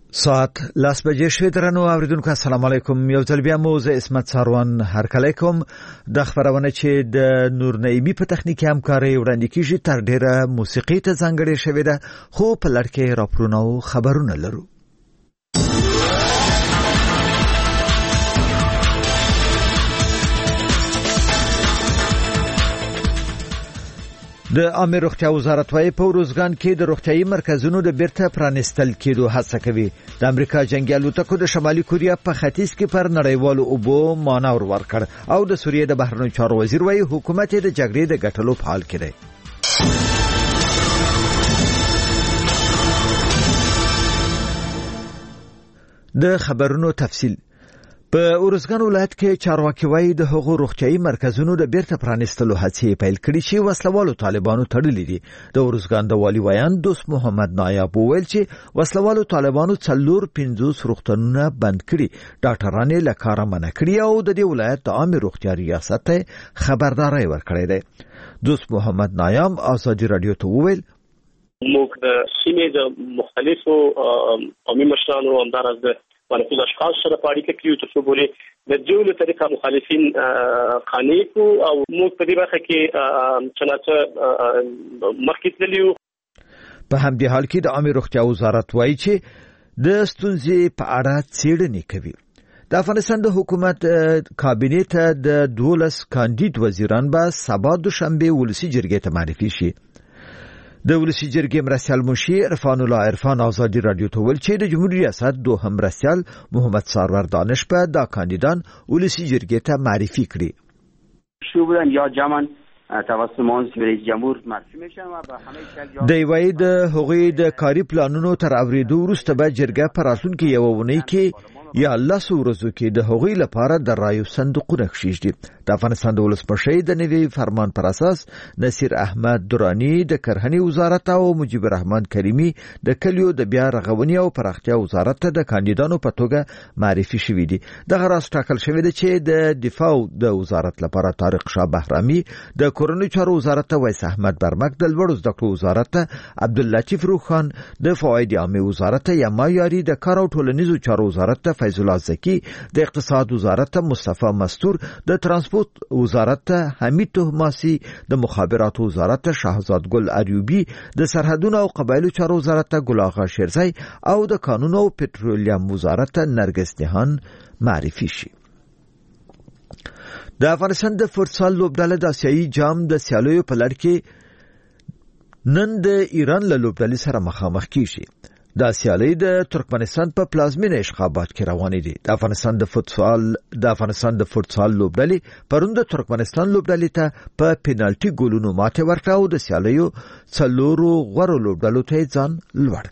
ساعت لاس بجې شوې درنو اوریدونکو السلام علیکم. یو ځل بیا مو زه اسمت ساروان هرکلی کوم. د خبرونه چې د نور نعیمی په تخنیکی همکاري وړاندې کیږي تر ډیره موسیقي ته ځانګړې شوې ده، خو په لړ کې راپورونه او خبرونه لرو. د عامه روغتیا وزارت وايي په روزګان کې د روغتيایي مرکزونو د بیرته پرانستل کېدو هڅه کوي. د امریکا جنگي الوتکو د شمالي کوریا په ختیځ کې پر نړیوالو اوبو مانور ورکړ او د سوریې د بهرنیو چارو وزیر وايي حکومت د جګړې د ګټلو په حال کې دی. د خبرونو تفصیل. په اورزګان ولایت کې چارواکي وايي د هغو روغتيایي مرکزونو د بیرته پرانستلو هڅې پیل کړي چې وسلوالو طالبانو تړلې دي. د اورزګان د والي ویان دوست محمد نایاب وویل چې وسلوالو طالبانو 450 روغتونونه بند کړي، ډاکټرانو له کاره منع کړي او د دې ولایت د عامه روغتیا ریاست خبرداري ورکړې ده. دوست محمد نایاب ازادي رادیو ته وویل موږ د سیمې د مختلفو قومي مشرانو همدارس د ولکه اشخاص سره پاړیکه کیو چې بوله د جوړو طریقه مخالفین قانې کو او موږ په دې برخه کې چنانچه مخکې تللیو. په همدې حال کې د عامه روغتیا وزارت وایي چې د ستونزې په اړه څېړنې کوي. د افغانستان د حکومت کابینه ته د 12 کاندید وزیران به سبا دوشنبه ولسی جرګې ته معرفي شي. د ولسی جرګې مرستیال مشیر عرفان الله عرفان ازادي رادیو ته ویل چې د جمهوریت ریاست دوهم مرستیال محمد سرور دانش په دا کاندیدان ولسی جرګې ته معرفی کړي. شو بودن یا جمن توسط منصب رئیس جمهور معرفی میشن و به همه د وای د هغوی د کاری پلانونو تر اوریدو وروسته به جرګه پر راتلونکي یو ونی کې یا الله سورزو کې د هغوی لپاره د رایو صندوقونه کښیږي. د افغانستان د ولسمشر د نوي فرمان پر اساس نصیر احمد درانی د کرهنې وزارت او مجيب الرحمن کریمی د کلیو د بیا رغونې او پراختیا وزارت ته د کاندیدانو په توګه معرفي شوي دي. د غراس ټاکل شوی دی چې د دفاع د وزارت لپاره طارق شاه بهرامي، د کورنۍ چارو وزارت ته ویس احمد برمک، د لوړو زده کړو وزارت ته عبداللطیف روخان، د فواید عامه وزارت ته یما یاری، د کار او ټولنیزو چارو وزارت ته فیض الله زکی، د اقتصاد وزارت ته مصطفی مستور، د ترانسپورت وزارت ته حمید تهماسي، د مخابراتو وزارت ته شهزاد ګل اریوبی، د سرحدونو او قبایلو چارو وزارت ته ګل آغا شیرزی او د قانون او پټرولیم وزارت ته نرګس نهان معرفي شي. د افغانستان د فوتسال لوبډله د آسیایي جام د سیالیو په لړ کې نن د ایران له لوبډلې سره مخامخ کیږي. د سیالي د ترکمنستان په پلازمینه اشخابات کې روانې دي. د افغانستان د فوتسال لوبډلې پرون د ترکمنستان لوبډلې ته په پینالټي ګولونو ماته ورکړه او د سیالیو څلورو غوړو لوبډلو ته ځان لوړ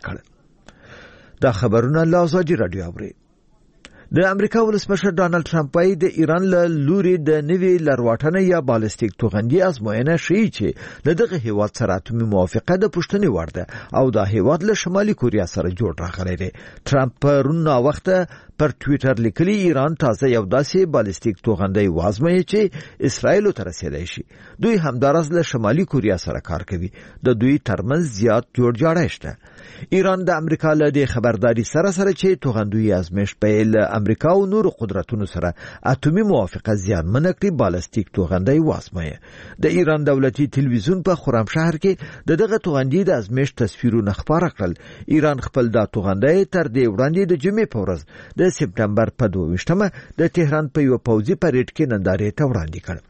کړ. دا خبرونه له ازادي رادیو اوري. د امریکا ولسمشر ډانلډ ټرمپ وايي د ایران له لوري د نوي لرواټنه یا بالستیک توغندي ازموینه شي چې له دغه هیواد سره اتمی موافقه د پښتنې وړ ده او دا هیواد له شمالي کوریا سره جوړ راغلی دی. ټرمپ پرون وخت پر ټوئیټر لیکلی ایران تازه یو داسې بالستیک توغندي وازموي چې اسرائیل ته رسیدای شي. دوی همدارس له شمالي کوریا سره کار کوي. د دوی ترمنځ زیات جوړجاړی شته. ایران د امریکا له خبرداري سره چې توغندوی ازمایش په امریکا او نور قدرتونو سره اتمی موافقه زیان منکړي بالستیک توغندي وازموي. د ایران دولتي تلویزیون په خرمشهر کې دغه توغندي د ازمایش تصویرونه خبره کړل. ایران خپل د توغندي تر دې وړاندې د جمعې په ورځ د سپټمبر په 22مه د تهران په یو پوځي پریډ کې نندارې ته وړاندې کړ.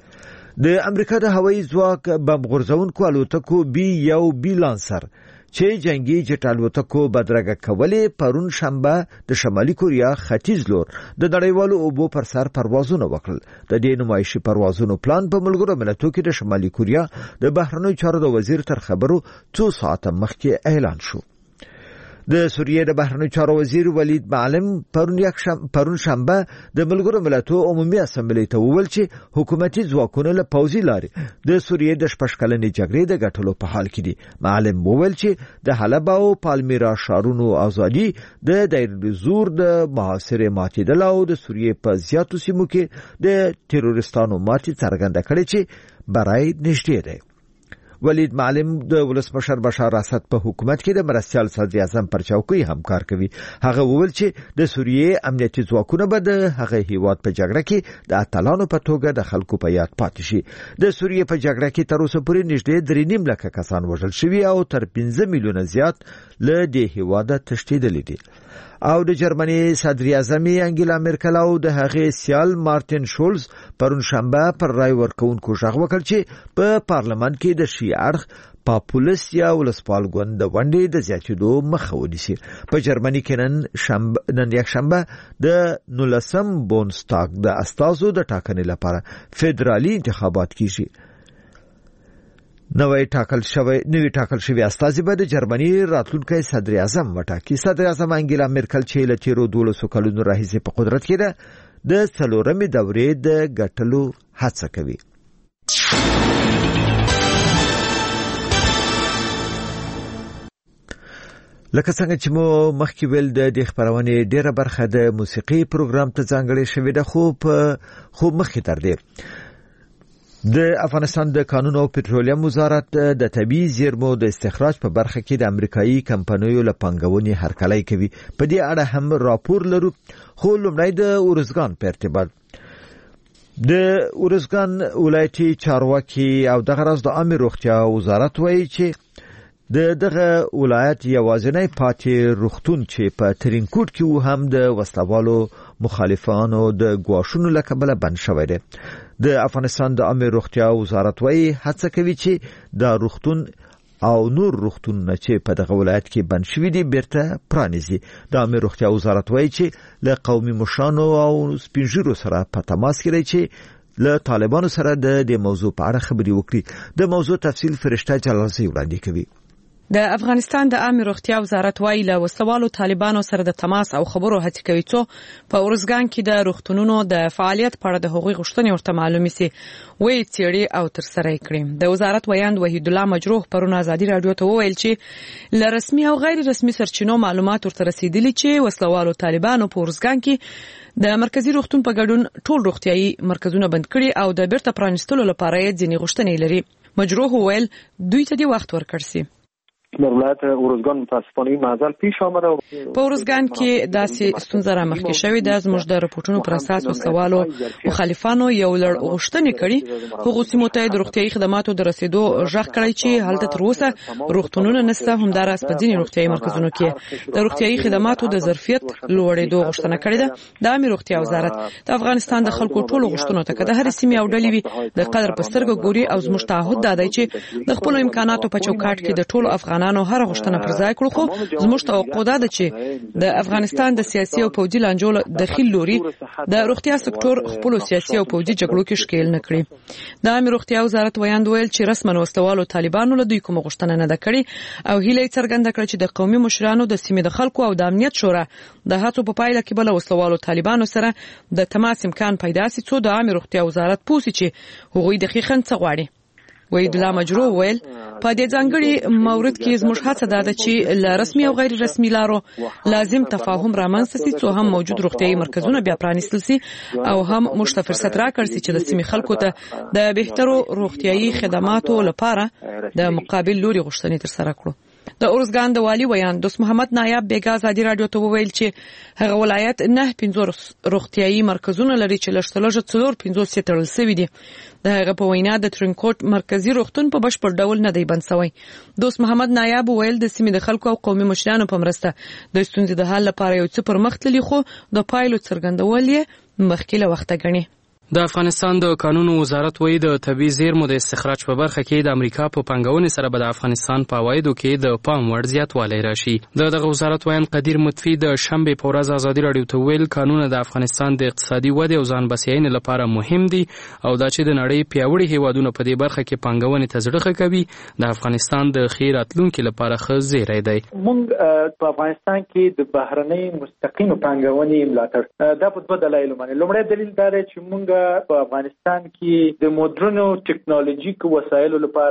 د امریکا د هوایي ځواک بم غورځونکو الوتکو B-1B لانسر چې جنگي جټ الوتکو بدرګه کولې پرون شنبه د شمالي کوریا ختیځ لور د نړیوالو اوبو پر سر پروازونه وکړل. د دې نمایشي پروازونو پلان په ملګرو ملتونو کې د شمالي کوریا د بهرنیو چارو د وزیر تر خبرو 2 ساعته مخکې اعلان شو. د سوریې د بهرنیو چارو وزیر ولید معلم پرون شنبه د ملګرو ملتونو عمومي اسمبلی ته وویل چې حکومتي ځواکونه له پوځي لارې د سوریې د شپږکلنې جګړې د ګټلو په حال کې دي. معلم وویل چې د حلب او پالمیرا ښارونو ازادي د دایر زور د محاصرې ماتېدل او د سوریې په زیاتو سیمو کې د تروریستانو ماتې څرګنده کړې چې برای نږدې دی. ولید معلم د ولسمشر بشار اسد په حکومت کې د مرستيال صدر اعظم پر چوکۍ هم کار کوي. هغه وویل چې د سوریې امنیتي ځواکونه به د هغه هیواد په جګړه کې د اتلانو په توګه د خلکو په یاد پاتې شي. د سوریې په جګړه کې تر اوسه پورې نږدې 3.5 لک کسان وژل شوي او تر 15 میلیونه زیات له دې هیواده تښتېدلي دي. او د جرمني صدر اعظم انګیلا مرکل او د هغې سیال مارټین شولز پرون شنبه پر رای ورکوونکو غږ وکړ چې په پارلمان کې د شي اړخ پاپولیست یا ولسپال ګوند د ونډې د زیاتېدو مخه ونیسي. په جرمني کې نن یک شنبه د 19م بونستاګ د استازو د ټاکنې لپاره فدرالي انتخابات کیږي. نوی ټاکل شوی استازي به د جرمني راتلونکي صدر اعظم وټاکي. صدر اعظم انګیلا مرکل چې له تیرو 12 کلونو راهیسې په قدرت کې ده د 4مې دورې د ګټلو هڅه کوي. لکه څنګه چې مو مخکې ویل د دې خبرونې ډیره برخه د موسیقي پروګرام ته ځانګړې شوې ده، خو مخکې تر دې د افغانستان د قانون او پټرولیم وزارت د طبيعي زیرمو د استخراج په برخه کې د امریکایي کمپنیو له پنګونې هرکلی کوي. په دې اړه هم راپور لرو، خو لومړی د اورزګان په ارتباط د اورزګان ولایتي چارواکي او دغه راز د عامه روغتیا وزارت وایي چې دغه ولایت یوازینی پاتې روغتون چې په ترینکوټ کې هم د وسلوالو مخالفانو د ګواښونو له کبله بند شوی دی. د افغانستان د عامه روغتیا وزارت وایي هڅه کوي چې د روغتون او نور روغتونونه چې په دغه ولایت کې بند شوي دي بیرته پرانیزي. د عامه روغتیا وزارت وایي چې له قومي مشرانو او سپینږیرو سره په تماس کې دی چې له طالبانو سره د دې موضوع په اړه خبرې وکړي. د موضوع تفصیل فرشته جلالزی وړاندې کوي. د افغانستان د عامه روغتیا وزارت وايي له وسلوالو طالبانو سره د تماس او خبرو هڅه کوي چې په اورزګان کې د روغتونونو د فعالیت په اړه د حقوقي غوښتنې ورته معلومي سي وی چيري او تر سره کړي. د وزارت ویاند وحید الله مجروح پرون ازادي رادیو ته وویل چې ل رسمي او غیر رسمي سرچینو معلومات ورته رسیدلي چې وسلوالو طالبانو په اورزګان کې د مرکزی روغتون په ګډون ټول روغتيایي مرکزونه بند کړي او د بیرته پرانستلو لپاره یې ځینې غوښتنې لري. مجروح وویل دوی ته دی وخت ورکړ سي. در ولایت اورزګان متاسفانه این معضل پیش آمده. په اورزګان کې داسې ستونزه رامخکې شوې ده. زموږ د راپورټونو پر اساس وسلوالو مخالفانو یو لړ غوښتنې کړي. هغوی سیمو ته د روغتيایي خدماتو د رسیدو غږ کړی چې هلته تر اوسه روغتونونه نشته. همداراز په ځینې روغتيایي مرکزونو کې د روغتيایي خدماتو د ظرفیت لوړېدو غوښتنه کړې ده. د عامه روغتیا وزارت د افغانستان د خلکو ټولو غوښتنو ته د هر سیمې او ډلې وي د قدر په سترګه ګوري او زموږ تعهد دی چې د خپل امکاناتو په چوکاټ کې د ټولو افغانانو هر غوښتنه پر ځای کړو. خو زموږ توقع ده چې د افغانستان د سیاسي او پوځي لانجو د خل لوري د روغتیا سکتور خپل سیاسي او پوځي جګړو کې شکیل نه کړي. د عامه روغتیا وزارت ویاند ویل چې رسمن وسلوالو طالبانو له دوی کوم غوښتنه نه ده کړې او هیله څرګنده کړې چې د قومي مشرانو د سیمې د خلکو او د امنیت شورا د هڅو په پایله کې بل وسلوالو طالبانو سره د تماس امکان پیدا سي څو د عامه روغتیا وزارت پوسي چې هغوی دقیقاً څه غواړي. وحید الله مجروح ویل په دې ځانګړي مورد کې زموږ هڅه ده چې له رسمي او غیر رسمي لارو لازم تفاهم رامنځته سي څو هم موجود روغتيایي مرکزونه بیا پرانیستل سي او هم مشت فرصت راکړي چې د سیمې خلکو ته د بهترو روغتيایي خدماتو لپاره د مقابل لوري غوښتنې تر سره کړو. د اورزګان د والی ویاند دوست محمد نایب بیګا ازادي رادیو ته وویل چې هغه ولایت 9 روغتيایي مرکزونه لري چې لږ 4 تړل شوي دي. د هغه په وینا د ترینکوټ مرکزی روغتون په بشپړ ډول نه دی بند شوی. دوست محمد نایب ویل د سیمې د خلکو او قومي مشرانو په مرسته د ستونزې د حل لپاره یو څه پر مخ تللی خو د پایلو څرګندول یې مخکې له وخته ګڼي. د افغانستان د قانون وزارت وایي د طبي زیرمو د استخراج په برخه کې د امریکا په پنګونې سره به د افغانستان په عوایدو کې د پام وړ زیاتوالی راشي. دغه وزارت وایي قدیر مطفی د شنبه په ورځ ازادي رادیو ته ویل قانون د افغانستان د اقتصادي ودې او ځان بسیاینې لپاره مهم دي او دا چې د نړۍ پیاوړي هیوادونو په دې برخه کې پنګونې ته زړه کوي د افغانستان د خیر راتلونکي لپاره ښه زیری دی. موږ په افغانستان کې د بهرنۍ مستقیم پنګونې ملاتړ دا په دوه دلایلو باندې. لومړی دلیل دا دی چې موږ په افغانستان کې د مدرنو ټکنالوژیک وسایلو لپاره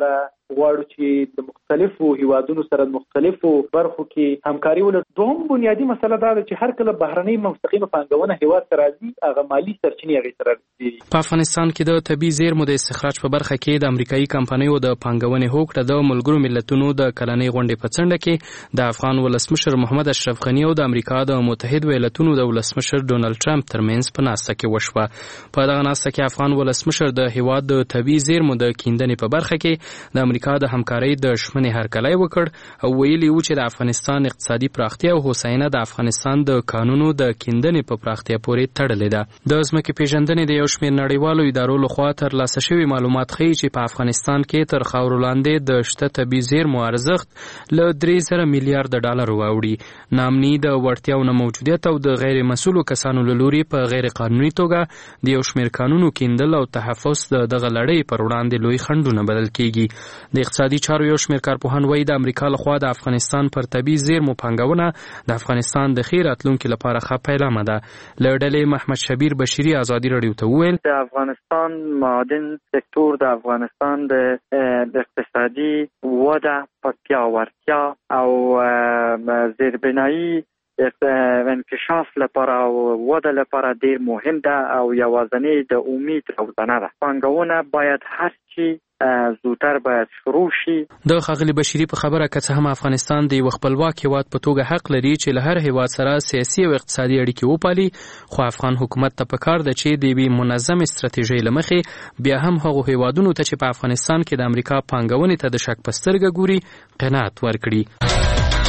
غواړو چې د مختلفو هیوادونو سره مختلفو برخو کې همکاري ولرو. دوهم بنیادی مسله دا ده چې هر کله بهرنۍ مستقیمه پانګونه هیواد ته راځي هغه مالی سرچینې هغې سره راځي. په افغانستان کې د طبیعي زیرمو د استخراج په برخه کې د امریکایي کمپنیو د پانګونې هوکړه د ملګرو ملتونو د کلنۍ غونډې په څنډه کې د افغان ولسمشر محمد اشرف غني او د امریکا د متحد ایالاتونو د ولسمشر ډونالد ټرمپ ترمنځ په ناسته کې وشوه. په دغه ناسته کې افغان ولسمشر د هیواد د طبیعي زیرمو د کیندنې په برخه کې د امریکا د همکارۍ د ژمنې هرکلی وکړ او ویلي و چې د افغانستان اقتصادي پراختیا او هوساینه د افغانستان د قانونو د کیندنې په پراختیا پورې تړلې ده. د ځمکې پیژندنې د یو شمېر نړیوالو ادارو لخوا ترلاسه شوي معلومات ښیي چې په افغانستان کې تر خاورو لاندې د شته طبیعي زیرمو ارزښت له 3,000 میلیارډ ډالرو اوړي. ناامني د وړتیاو نه موجودیت او د غیر مسؤلو کسانو له لوري په غیر قانوني توګه د یو شمېر قانونو کیندل او تحفظ د دغه لړۍ پر وړاندې لوی خنډونه بلل کیږي. د اقتصادي چارو یو شمېر کارپوهان وایي د امریکا لخوا د افغانستان پر طبیعي زیرمو پانګونه د افغانستان د ښې راتلونکي لپاره ښه پیلامه ده. له ډلې محمد شبیر بشیري ازادي راډیو ته وویل د افغانستان معادن سکتور د افغانستان د اقتصادي وده په پیاوړتیا او زیربنایی انکشاف لپاره او وده لپاره ډیر مهم ده او یوازینی د امید روزنه ده. پانګونه باید هر چی زودتر باید شروع شي. د ښاغلي بشیري په خبره که څه هم افغانستان د یو خپلواک هیواد په توګه حق لري چې له هر هیواد سره سیاسي او اقتصادي اړیکې وپالي، خو افغان حکومت ته پکار ده چې د یوې منظمې ستراتیژۍ له مخې بیا هم هغو هیوادونو ته چې په افغانستان کې د امریکا پانګونې ته د شک په سترګه ګوري قناعت ورکړي.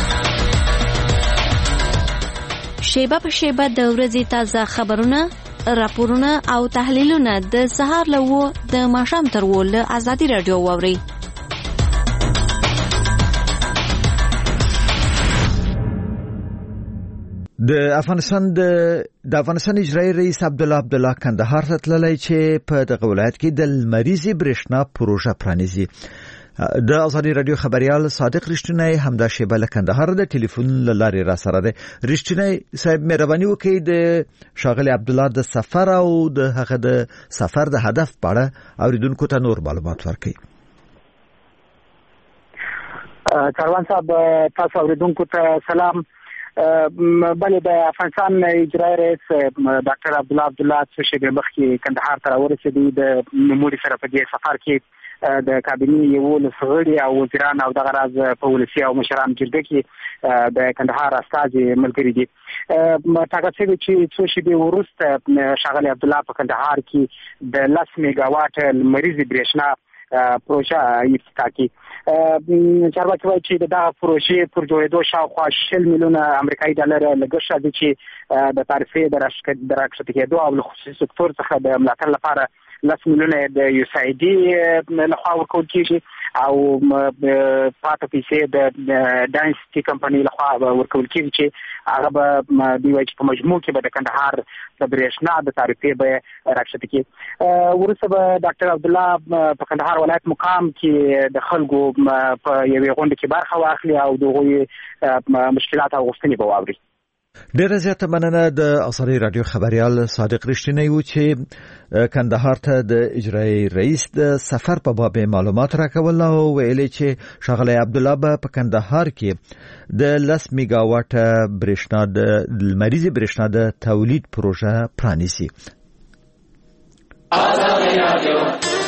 شیبه په شیبه د ورځې تازه خبرونه، راپورونه او تحلیلونه د سهار له 9 د ماښام تر 10 له ازادي راډیو واوري. د افغانستان اجرایي رئیس عبدالله کندهار ته تللی چې په دغه ولایت کې د لمریزې برېښنا پروژه پرانیزي. د ازادي رادیو خبريال صادق رښتینی همدا شیبه له کندهار د ټلیفون لارې را سره ده. رښتینی صاحب مهرباني وکړئ د شاغلي عبدالله د سفر او د هغه د سفر د هدف په اړه اوریدونکو ته نور معلومات ورکړئ. کاروان صاحب تاسو اوریدونکو ته سلام. بله د افغانستان اجرایي رئیس ډاکټر عبدالله څه شیبه مخکې کندهار ته راورسېدی. د نوموړي سره په دې سفر کې د کابینې یو لسغړي او وزیران او دغه راز په ولسی او مشران جرګه کې د کندهار استازي ملګری دي. ټاکل شوی چې څو شیبې وروسته شاغلي عبدالله په کندهار کې د 10 میگاواټ لمریزې برېښنا پروژه افتتاح کړي. چارواکي وایي چې دغه پروژې پر جوړېدو شاوخوا 10 میلیونه امریکایي ډالر لګښت راځي چې د تعرفې د راکښته کېدو او له خصوصي سکتور څخه د ملاتړ لپاره 10 میلیونه د USAID لخوا ورکول کېږي او پاتې پیسې د ډاینسټي کمپنۍ لخوا ورکول کېږي چې هغه به دوی وایي چې په مجموع کې به د کندهار د برېښنا د تعرفې به راکښته کړي. وروسته به ډاکټر عبدالله په کندهار ولایت مقام کې د خلکو په یوې غونډه کې برخه واخلي او د هغوی مشکلات او غوښتنې به واوري. ډیره زیاته مننه. د ازادي رادیو خبريال صادق رښتینی و چې کندهار ته د اجرایي رئیس د سفر په باب معلومات راکول او ویلي چې شاغلی عبدالله په کندهار کې د 10 میگاواټ برېښنا د لمریزې برېښنا د تولید پروژه پرانیسي. ازادي رادیو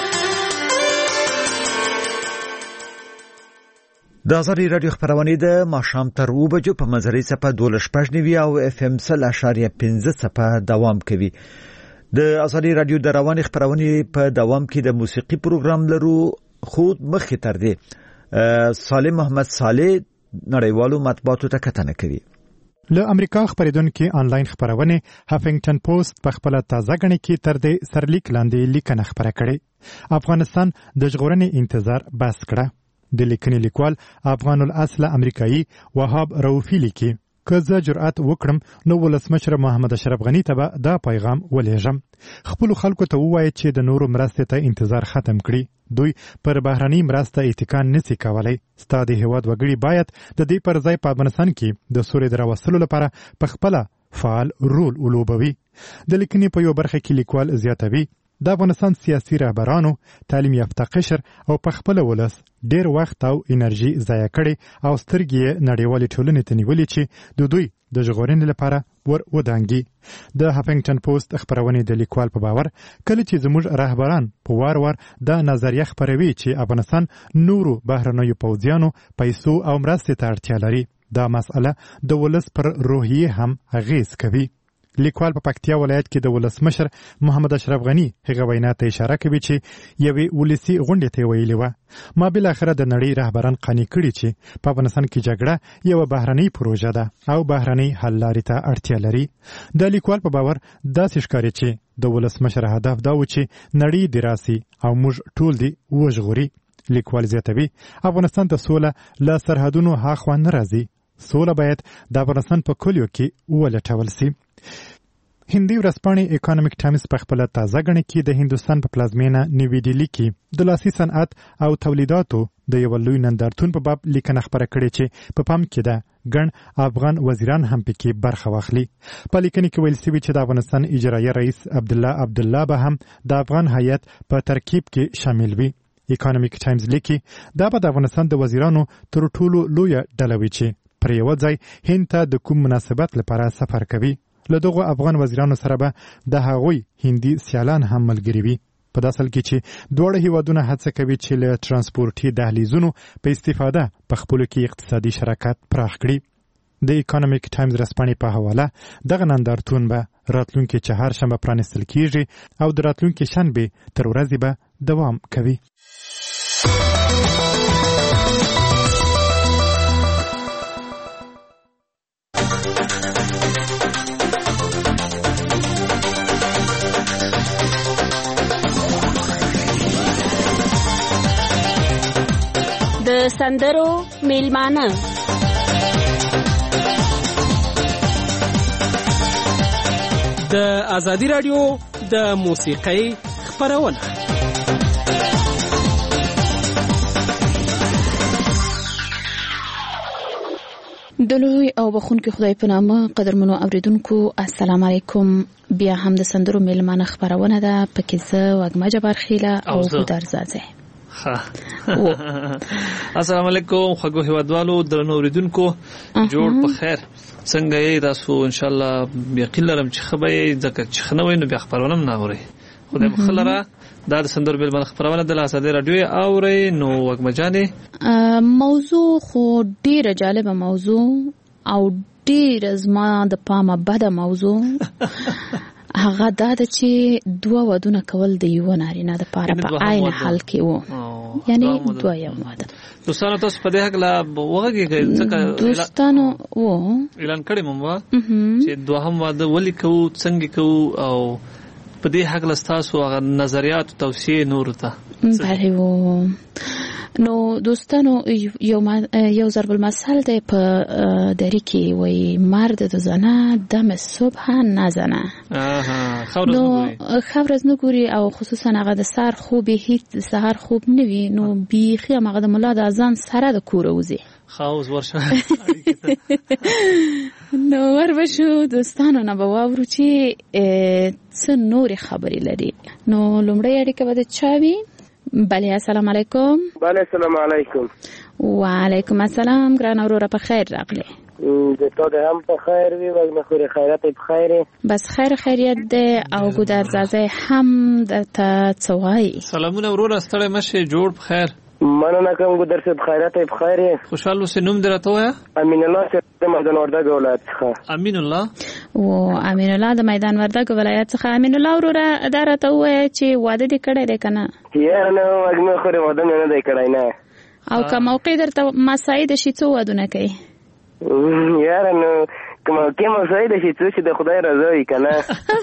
د ازادي رادیو خبرونه د ماښام تر 2 بجو په منځري صفه 12.9 او FM 0.15 صفه دوام کوي. د ازادي رادیو د رواني خبرونه په دوام کې د موسیقي پروګرام لرو. خود مخکې تر دې صالح محمد صالح نړیوالو مطبوعاتو ته کتنه کوي. له امریکا خبرېدونکو آنلاین خبرونه هافینګټن پوسټ په خپل تازه غني کې تر دې سرلیک لاندې لیکنه خبره کړې. افغانستان د ژغورنې انتظار بس کړه. د لیکنې لیکوال افغان الاصل امریکایي وهاب رؤفي لیکي که زه جرأت وکړم نو ولسمشر محمد اشرف غني ته دا پیغام ولېږم. خپل خلکو ته ووایي چې د نورو مرستې ته انتظار ختم کړي. دوی پر بهرنۍ مرسته اتکا نشي کولای. ستاسو هیواد وګړي باید د دې پر ځای په افغانستان کې د سوري دراوستلو لپاره په خپل فعال رول ولوبوي. د لیکنې په یو برخه کې لیکوال زیاتوي د افغانستان سیاسي رهبرانو تعلیم یافته قشر او په خپل ولس ډیر وخت او انرژي ضایع کړي او سترګې نړیوالې ټولنې ته نیولې چې د دوی د ژغورنې لپاره ور ودانګي. د هافنګټن پوسټ خبرونه د لیکوال په باور کله چې زموږ رهبران په وار د نظریه خبروي چې افغانستان نورو بهرنیو پوځیانو پیسو او مرستې ته اړتیا لري، دا مسأله د ولس پر روحیه هم اغیز کوي. لیکوال په پکتیا ولایت کې د ولسمشر محمد اشرف غنی هغه وینا ته اشاره کوي چې یوې ولسی غونډې ته ویلي و ما بل اخره د نړۍ رهبران قانع کړي چې په افغانستان کې جګړه یو بهرنۍ پروژه ده او بهرنۍ حل لارې ته اړتیا لري. د لیکوال په باور داسې ښکاري چې د ولسمشر هدف دا و چې نړۍ دی راسي او موږ ټول دی وژغوري. لیکوال زیاتوي افغانستان ته سوله له سرحدونو هاخوا نه راځي، سوله باید د افغانستان په کلیو کې ولټول سي. هندي ورځپاڼې اکانومیک ټایمز په خپل تازه غړي کې د هندستان په پلازمینه نیوی ډیلی کې د لاسي صنعت او تولیداتو د یو لوی نندارتون په باب لیکنه خبره کړې چې په پام کې ده ګڼ افغان وزیران هم پکې برخه واخلي. په لیکنه کې ویل شوی چې د افغانستان اجرایي رئیس عبدالله به هم د افغان هیئت په ترکیب کې شامل وي. اکانومیک ټایمز لیکي دا به د افغانستان د وزیرانو تر ټولو لویه ډله وي چې پر یو ځای هند ته د کوم مناسبت لپاره سفر کوي. له دغه افغان وزیرانو سره به د هغوی هندي سیالان هم ملګري وي. په داسې حال کې چې دواړه هیوادونه هڅه کوي چې له ترانسپورتي دهلیزونو په استفاده په خپلو کې اقتصادي شراکت پراخ کړي. د اکانومیک ټایمز ورځپاڼې په حواله دغه نندارتون به راتلونکي چهارشنبه پرانیستل کیږي او د راتلونکي شنبې تر ورځې به دوام کوي. د سندرو میلمانه د ازادي رادیو د موسیقۍ خبرونه. د لوی او بخونکي خدای په نامه قدرمنو اوریدونکو السلام علیکم. بیا هم د سندرو میلمانه خبرونه ده، پکې زه وګما جبار خیله او ګودر زازه. السلام علیکم خواږه هیوادوالو درنو اوریدونکو، جوړ په خیر. څنګه یې تاسو؟ ان شاء الله یقین لرم چې خبرې ځکه چې خنوي نو بیا خبرونه نه اوري. خدای مخلره دا د سندرو بل خبرونه د ازادي رادیو اوري. نو وګما جانې موضوع خو ډیره جالبه موضوع او ډیره زما د پامه بده موضوع هغه دا د چې دوه ودونه کول د یو نارینه د پاره په عین حال کې وو، یعنی دوه یو واده. دوستانو تاسو په دې حق لا وګورئ ځکه دوستانو وو اعلان کړی مو چې دوهم واده ولې کوو، څنګه کوو، او په دې حق لا تاسو هغه نظریات او توصیه نور ته بله وو. نو دوستانو یو ضرب المثل دی په دری کې وای مرد د زنه دم صبح نزنه. نو خبرز نګوري او خصوصا هغه د سحر خوب هیڅ سحر خوب نوي، نو بیخي هغه د مولا د اذان سره د کور وځي خاوز ورشه. نو وربشو دوستانو نه باور چې څه نور خبرې لري. نو لومړی اړیکه به د چاوي. بله السلام علیکم. بله السلام علیکم. وعلیکم السلام. ګران اورور په خیر راغلی. د تا د هم په خیر وي و مخوري خیرات په خیر. بس خیر خیریت ده او ګودر زازه هم د تصوای. سلامونه اورور ستړی مشه جوړ په خیر. مننه کوم ګودر صاحب خیرات په خیر. خوشاله اوسې. نوم درته وایا؟ امین الله صاحب د میدان وردګ ولایت څخه. امین الله. او امین الله د میدان وردګ ولایت څخه. امین الله اورور درته وایا چې واده دې کړی دی کنه؟ یا نه وګمه خوري واده نه دی کړی نه. او که موقع درته مساعد شي څو ودونه کوي؟ یاره نو کومه مساعد شي چې د خدای رضا وي کنه.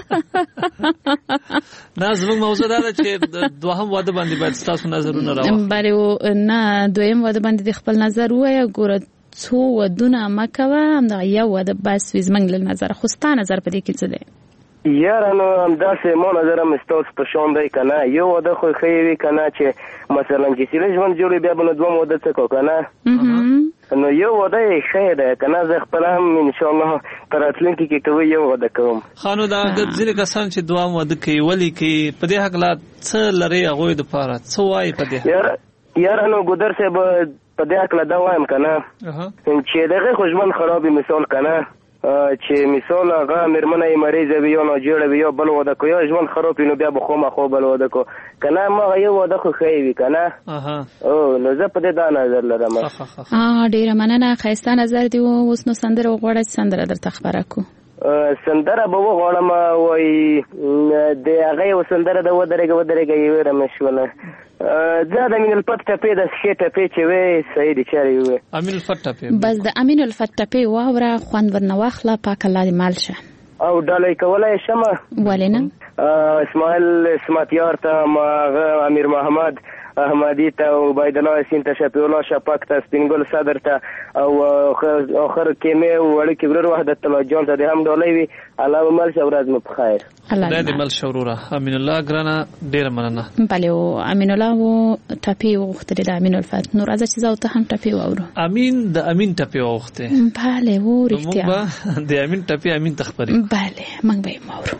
نه زموږ موضوع دا ده چې دوهم واده باندې باید تاسو نظرونه راوړئ. بله نه دویم واده باندې د خپل نظر وایه. ګوره څو ودونه مکوه، همدغه یو واده بس وي زموږ له نظره. خو ستا نظر په دې کې څه دی؟ یاره نو همداسې ما نظر هم ستاسو په شان دی که نه، یو واده خو ښه وي که نه چې مثلا چې سیله ژوند جوړوي بیا به نو دوه واده څه کو که نه، نو یو واده یې ښه دی که نه. زه خپله هم انشاءالله په راتلونکي کې کوي یو واده کوم. ښه نو دا ځینې کسان چې دوام واده کوي ولې کوي، په دې هکله څه لري هغوی دپاره، څه وایي په دې هکله؟ یاره نو ګودر صاحب په دې هکله دا وایم که نه چې د هغې خو ژوند خراب وي، مثال که نه چې مثال هغه مېرمنه یې مریضه وي یا ناجوړه وي یا بل واده کو یا ژوند خراب وي نو بیا به خامخا بل واده کو که نه. مغه یو واده خو ښه وي که نه. نو زه په دې دا نظر لرم. ډېره مننه، ښایسته نظر دی. اوس نو سندره وغواړه چې سندره درته خپره کړو. سندره به وغواړم، وایي د هغه یو سندره ده ودرېږه یې ویره مې شوله. زه د امین الفت ټپې د ښې ټپې چې وې صحیح دي چارې وې امین الفت ټپې، بس د امین الفت ټپې واوره، خوند ورنه واخله، پاک الله دې مال شه. او ډالۍ کولی شمه؟ ولې نه؟ اسماعیل اسمتیار ته، امیر محمد احمدی ته، عبیدالله یاسین ته، شفیع الله شفق ته، سپینګل صدر ته، او آخر کیمې وړوکي ورور وحدت الله جان ته دې هم ډالۍ وي. الله به مل شه، ورځ مو په خیر. خدای دې مل شه وروره. امین الله ګرانه ډېره مننه. بلې و امین الله و ټپې وغوښتلې د امین الفت. نو راځه چې زه او ته هم ټپې واورو. امین د امین ټپې وغوښتې؟ بلې و رښتیا موږ به د امین ټپې امین ته خپرې. بلې موږ به یې واورو.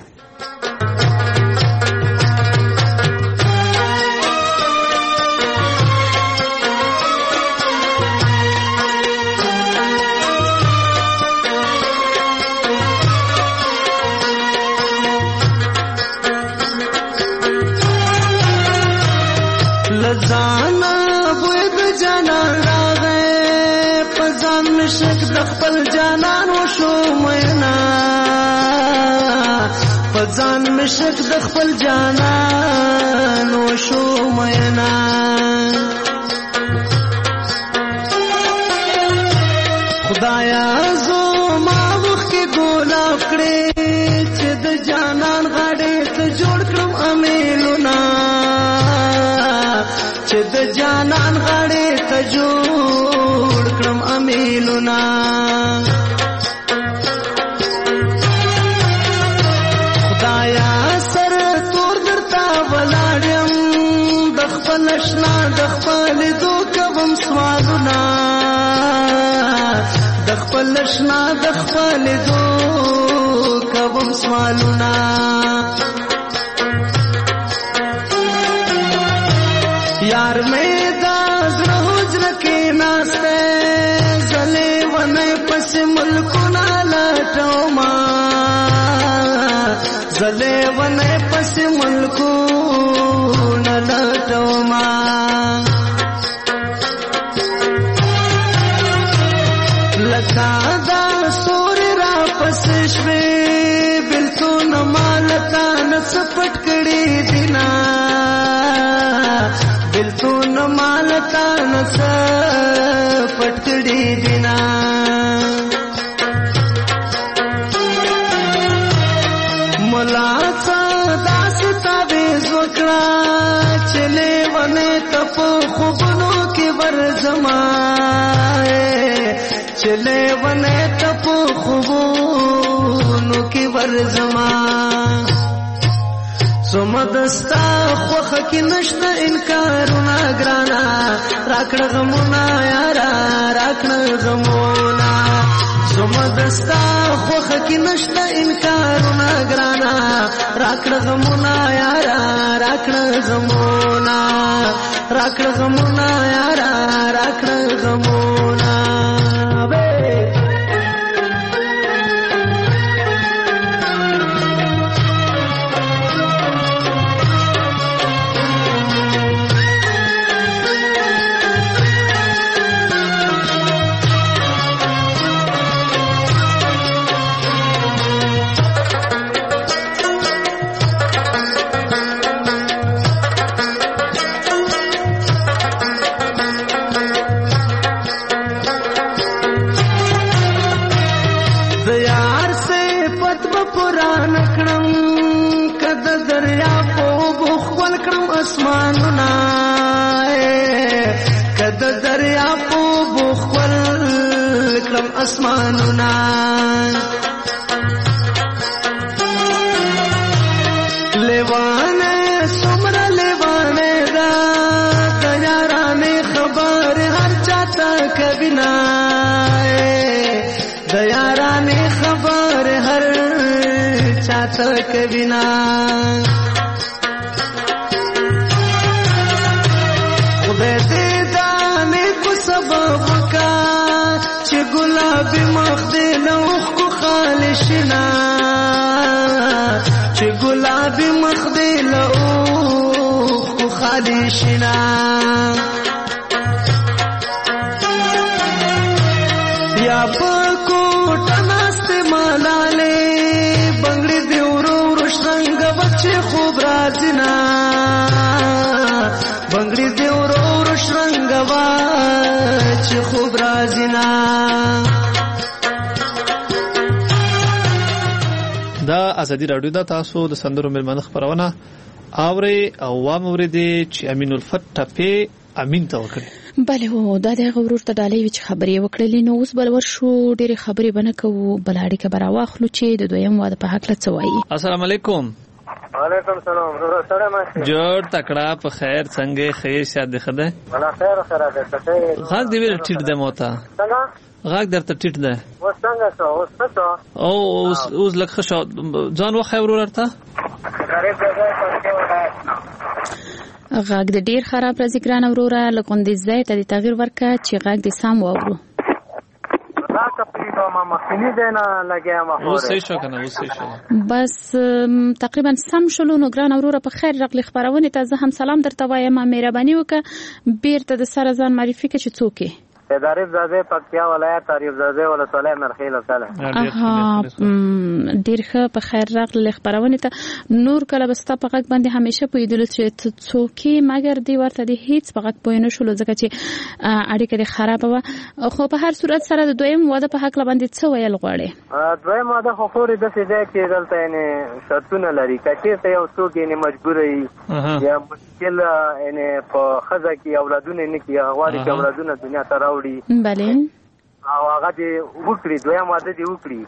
لزانا بوی د جانان راغی، پزان مشک د خپل جانان وشو مینا، پزان مشک د خپل جانان وشو مینا. خدایا زما وخت ګلاب کړې چې د جانان غاړې ته جوړ کړم امیلونه، چې د جانان غاړې ته جوړ کړم امیلونه. خدایا سر تور درته ولاړ یم، د خپل اشنا د خپل دو کوم سوالونه، د خپل اشنا د خپل دو کوم سوالونه. یار مې دا زړه حجره کې ناسته، زلې ونې پسې ملکونه لټوما، زلې ونې پسې ملکونه لټوما. لکه دا سوري را پسې شوې، بلتون مالتا نڅ پټ کړي دینا، بلتون مالتا نڅ پټ کړي دینا. ملا څه داسې تعویذ وکړه چې لیونې ته په خوبونو کې ورځما، چې لیونې ته په خوبونو کې ورځما. زمدستا خوخه کې نشته انکارونه ګرانا، راکړه غمونه یارا راکړه غمونه. زمدستا خوخه کې نشته انکارونه ګرانا، راکړه غمونه یارا راکړه غمونه، راکړه غمونه یارا راکړه غمونه. اسمانونه کده دریا په بخل کړم اسمانونه. یارانې خبر هر چاته کوي نه خدای دې دا نیکو سبب وکا چې ګلابي مخ دې نو خو خالشنا چې ګلابي مخ دې نو خو خالشنا یا پکوټ ناست مالاله بنگړي دی ورو رشنګ بچي خوب راځنا بنگړي دی ورو رشنګ بچي خوب راځنا دا ازادي رادیو دا تاسو د سندرو ملمنه خبرونه اوري او واموریدي چې امین الفتح په امین ته وکړي بله هو دا د غورور ته ډالۍ وی چې خبرې وکړلې نو اوس بل ورشو ډېری خبرې بنه کوو بلاړي کې برا واخلو چې د دویم واده په حق لڅ وایي السلام علیکم وعلیکم السلام سلام جوړ تکړه په خیر څنګه خیر شاد خده ولا خیر خیره ده غږ دی ویل ټیټ ده موته څنګه غږ درته ټیټ ده وڅنګه څه وڅه او اوس لکه شو ځان وخه ورورته غریب ده غږ د ډیر خراب راځي ګران وروره لکوندې ځای ته د تغییر ورکا چې غږ د سم واورو راکه پریدو ما مخینی دینا لګیا ما اوس صحیح شو کنه اوس صحیح شو بس تقریبا سم شلو نو ګران وروره په خیر راغلی خبرونه ته زه هم سلام درته وایم مهرباني وکړه بیرته د سره ځان معرفي کړه چې څوک دریف زاده پکتیا ولایت تعریف زاده ولسوالۍ مرخیل وساله ډیر ښه په خیر راغلی خبرونه ته نور کله بستا په غږ باندې همیشه پویدل چې څوک مګر دی ورته د هیڅ په غږ پوینه شول ځکه چې اړیکه د خراب و خو په هر صورت سره د دویم واده په حق باندې څه ویل غواړي دویم واده خو خوري د څه ځای کې دلته نه شرطونه لري کچې ته یو څوک یې مجبور وي یا مشکل نه په خزه کې اولادونه نه کې غواړي چې اولادونه دنیا ته بله او هغه دې وکړي دویم واده دې وکړي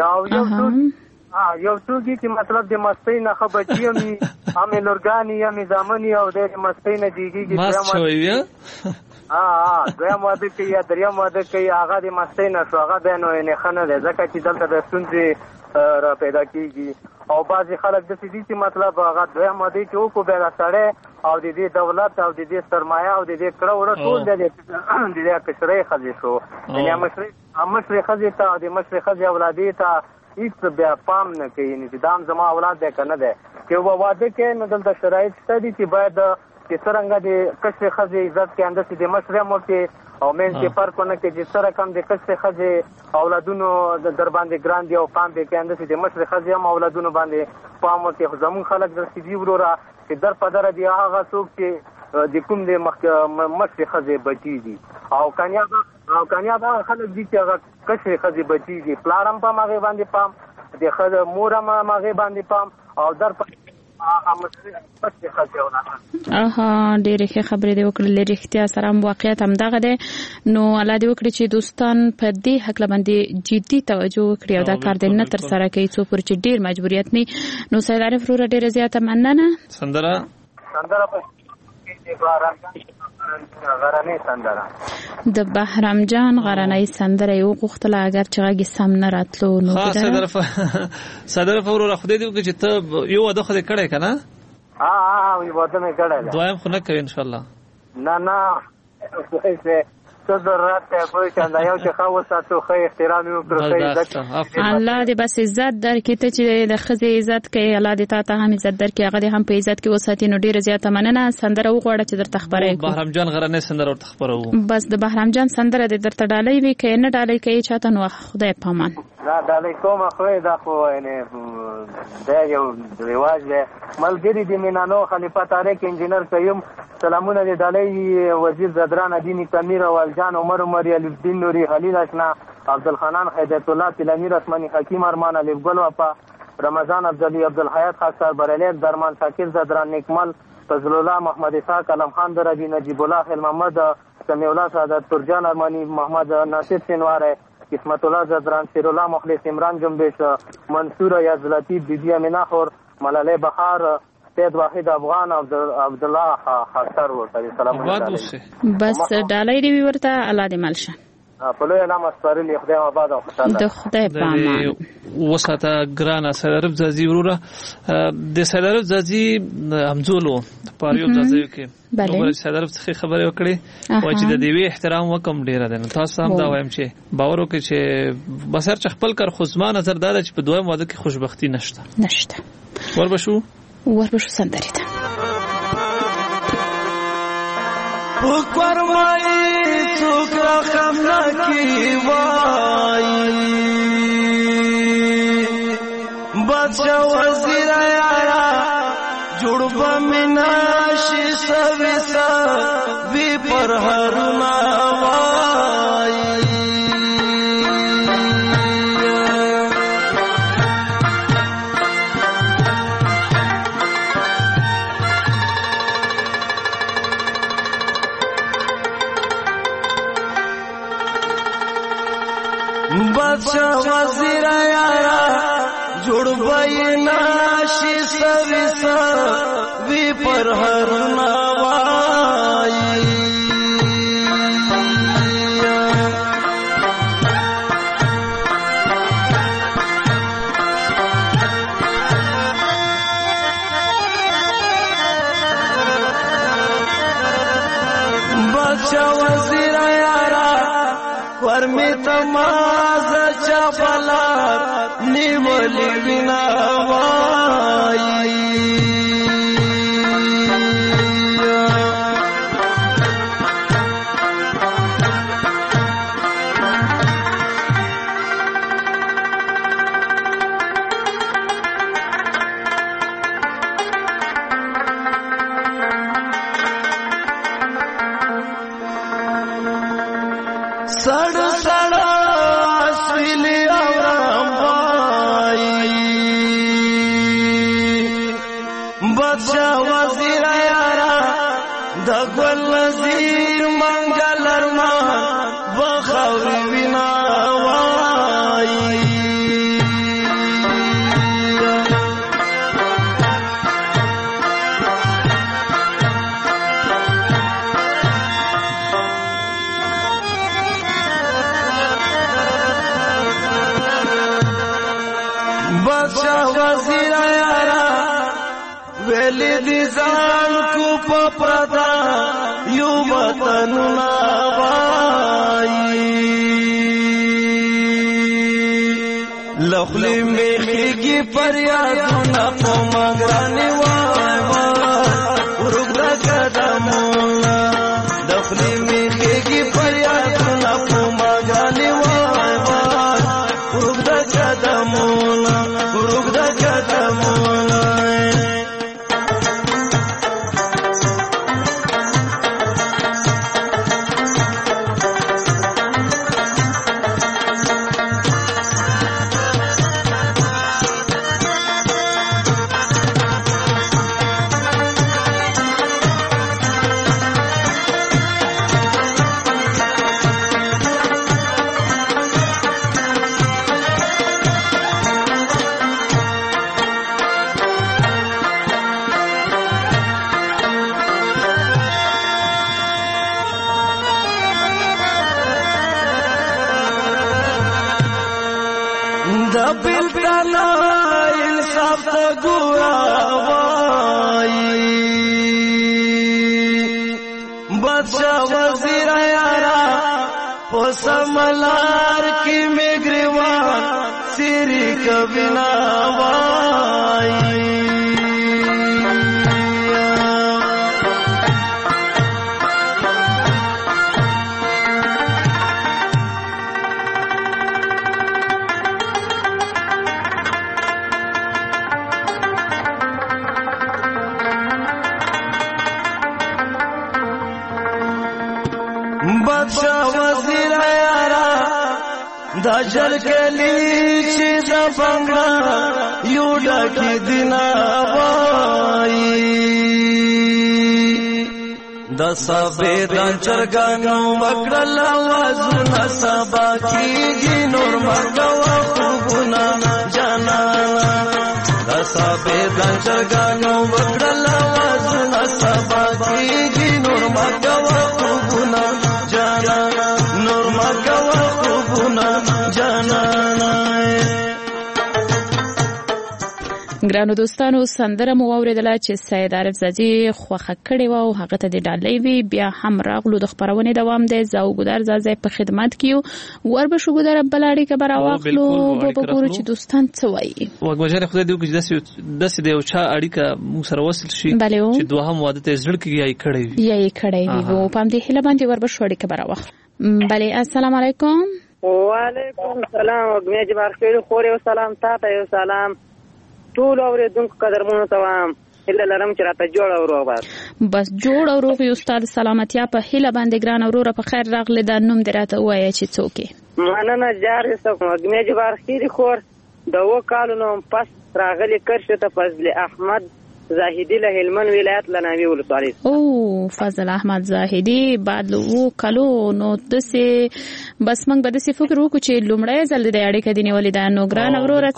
یو څوک چې مطلب د مستۍ نه خبرتي امي امي لورګاني امي ځامني او د مستۍ نه دیږي دویم واده کې یا دریم واده کې هغه د مستۍ نه شو هغه د نو نه خنه ده ځکه چې دلته د ستونزې را پیدا کیږي او بعضی خلک د دې چې مطلب هغه دویم واده چې وکړو به سره او د دې دولت او د دې سرمایه او د دې کړه وړه ټول د دې کشرې خځې شو یعنی مشرې خځې ته د مشرې خځې اولادې ته هیڅ بیا پام نه کوي نظام زما اولاد ده کنه ده چې واده کې نو دلته شرایط شته دي چې باید چې څنګه د کشرې خځې عزت کې انداسې د مشرې مو کې او مین کې فرق نه کې چې سره کم د کشرې خځې اولادونو در باندې ګران دي او پام به کې انداسې د مشرې خځې هم اولادونو باندې پام ورته زمون خلک درسي دی وروره چې در پدر دی هغه څوک چې د کوم د مشرې خځې بچي دي او کامیاب خلک دي چې هغه کشرې خځې بچي دي پلارم په ماغه باندې پام د خځه مورم ماغه باندې پام او در ډېرې ښه خبرې دی وکړلې رښتیا سره واقعیت هم دغه دی نو الله دې وکړي چې دوستان په دې حق باندې جدي توجه وکړي او دا کار دې نه تر سره کوي څو پر چې ډېر مجبوریت نه نو سید عارف وروره ډېره زیاته مننه سندره د بهرام جان غرانې سندره یو غوښتله اگر چې غږی سم نه راتلو نو صدر فورو خو دې وکړي چې ته یو واده خو دې کړې کنه وی واده مې کړل دویم خو نه کوي ان شاء الله نه څه ضرورت ته وای چې دا یو چې خو ساتو خو احترام وکړو الله دې بس عزت درکې ته چې د خزې عزت کوي الله دې ته هم عزت درکې هغه دې هم په عزت کې وساتي نو ډیره زیاته مننه سندره وغوړه چې درته خبره کوم بهرام جان غرانې سندره ورته خبره وو بس د بهرام جان سندره دې درته ډالۍ وی کې نه ډالۍ کوي چاته نو خدای پامان دا ډالۍ کوم خو دا خو نه دا یو رواج دی ملګری دې مینانو خلیفہ طارق انجینر قیوم سلامونه دې ډالۍ وزیر زدران دینی کمیر والجان عمر علی الدین نوری خلیل اشنا عبدالخنان هدایت الله تلمیر اسمانی حکیم ارمان علی ګل وفا رمضان افضلی عبدالحیات خاصار بریلیت درمان شاکر زدران نیکمل فضل الله محمد اسحاق علم خان درجی نجیب الله خیل محمد سمیع الله سعادت ترجان ارمانی محمد ناصر سنوار قسمت الله زدران شیر الله مخلص عمران جنبش منصور یزلطی بیبی امینا خور ملاله بخار سید واحد افغان عبدالله خاصر ورته سلام بس ډالۍ دی ورته الله دې ملشه په لوی نامه سپارلي. خدای آباد او خوشاله. د خدای په امان. وساته ګرانه سیدارب زازي وروره د سیدارب زازي همزولو پاریو زازي کې نو سیدارب څخه خبرې وکړي او چې د دې احترام وکم ډیر ده. تاسو هم دا وایم چې باور وکړئ چې بسر چ خپل کار خو زما نظر دا چې په دویم واده کې خوشبختی نشته. وربشو سندري ده وکرمای څوک رقم نکی وای بادشاہ وزیر یارا جوړ بمنا شي سويسا وی پر هرنا وای بادشاہ وزیر یارا جوړ باینا شي سويسا وی پر هرنا وای بادشاہ وزیر یارا ورمی تماز چپلا نیولی بنا وای لخلی میخیگی پریادونا پومگرانی وای وای ورگرا قدمونا لخلی میخیگی پریادونا پومگرانی وای وای ورگرا قدمونا ورگرا قدمونا समलार की मेघरवान सिरी कबिना वाई दजल के लीची जफंगा युडा की दिना वाई दसा बेदान चरगानो वक्रल आवाज़ुना सबा की नूर मगवा खुबुना जाना दसा बेदान चरगानो वक्रल आवाज़ुना सबा की नूर मगवा खुबुना जाना नूर मगवा ګرانو دوستانو سندره مو اوریدله چې سید عارف زاجي خوخه کړي وو هغه ته د ډالۍ وی بیا هم راغلو د خبرونه دوام دی زاو ګدار زازي په خدمت کیو ور به شو ګدار بلاړي کبر واخلو په ګورو چې دوستان څه وایي وګوره خدای دې وکړي داسې دی او چا اړیکه مو سره وصل شي چې دوهم واده ته زړه کې یې کړی وي او پام دې هله باندې ور به شو اړیکه بر واخلو بله السلام علیکم وعلیکم السلام وګمې جبار خیر خوري او سلام تاسو یو سلام ټول اوریدونکو قدرمنو ته وایم هله لرم چې راته جوړ او روغ بس جوړ او روغ استاد سلامتیا په هله باندې ګران اورور په خیر راغله د نوم دراته وایي چې څوک مننه جار سم وګمې جبار خیر خور د وکالو پس راغلي کرشه ته فضل احمد زاهدی له هلمند ولایت لناوی ولسوالۍ او فضل احمد زاهدی بعد لو کلو نو دسه بس موږ به دسه فکر وکړو چې لومړی ځل د اړیکې دی نیولې د نوګران اورور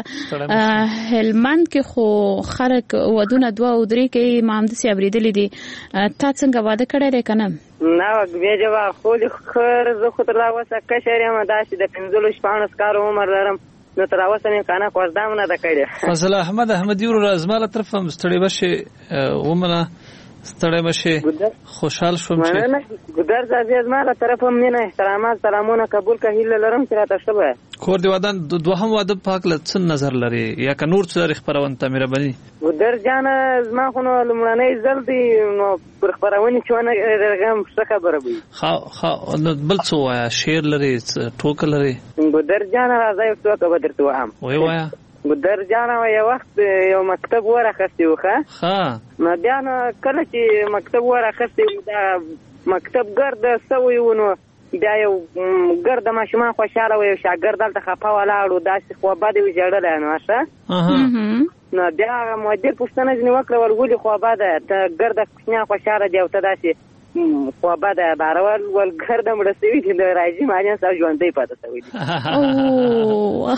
څنګه هلمند کې خو خرک ودونه دوا او درې کې مام دسه اوریدلې دي تا څنګه واده کړی دی کنه نه وګبې جواب خو خر زه خو تر اوسه کشرې ما داسې د 15 کال عمر لرم نو تر اوسه نه کنه کوزدام نه دکړې فضل احمد احمدی ور ازماله طرفم ستړي بشه ومنه ستړي بشه خوشحال شوم چې ګدر زازي ازماله طرفم نه احترامات سلامونه قبول کهیل لرم چې راته شوه کور دی ودان دوهم واده پاک لڅ نظر لري یا ک نور څه خبرونه ته مهرباني ګدر جان زما خو نو لمړنۍ زل دی نو پر خبرونه چونه رقم څه خبره وي خا بل څه وایا شیر لري ټوک لري ګدر جان راځي څه ته بدرته وام وای وایا ګدر جان یو وخت یو مکتب ورخستي وخه ها نو بیا کله چې مکتب ورخستي دا مکتب ګرد سویونو بیا یو ګرد ماشومان خوشاله و یو شاګرد دلته خپه ولاړو داسې خو بده ویجړل نو ښه نو بیا مدیر پوښتنه ځنی وکړه ولولي خو بده ته ګرد کښنه خوشاله دی او ته داسې خو بده بارول ول ګرد مړسوي چې د راځي ماجن سره ژوندې پاتې شوی او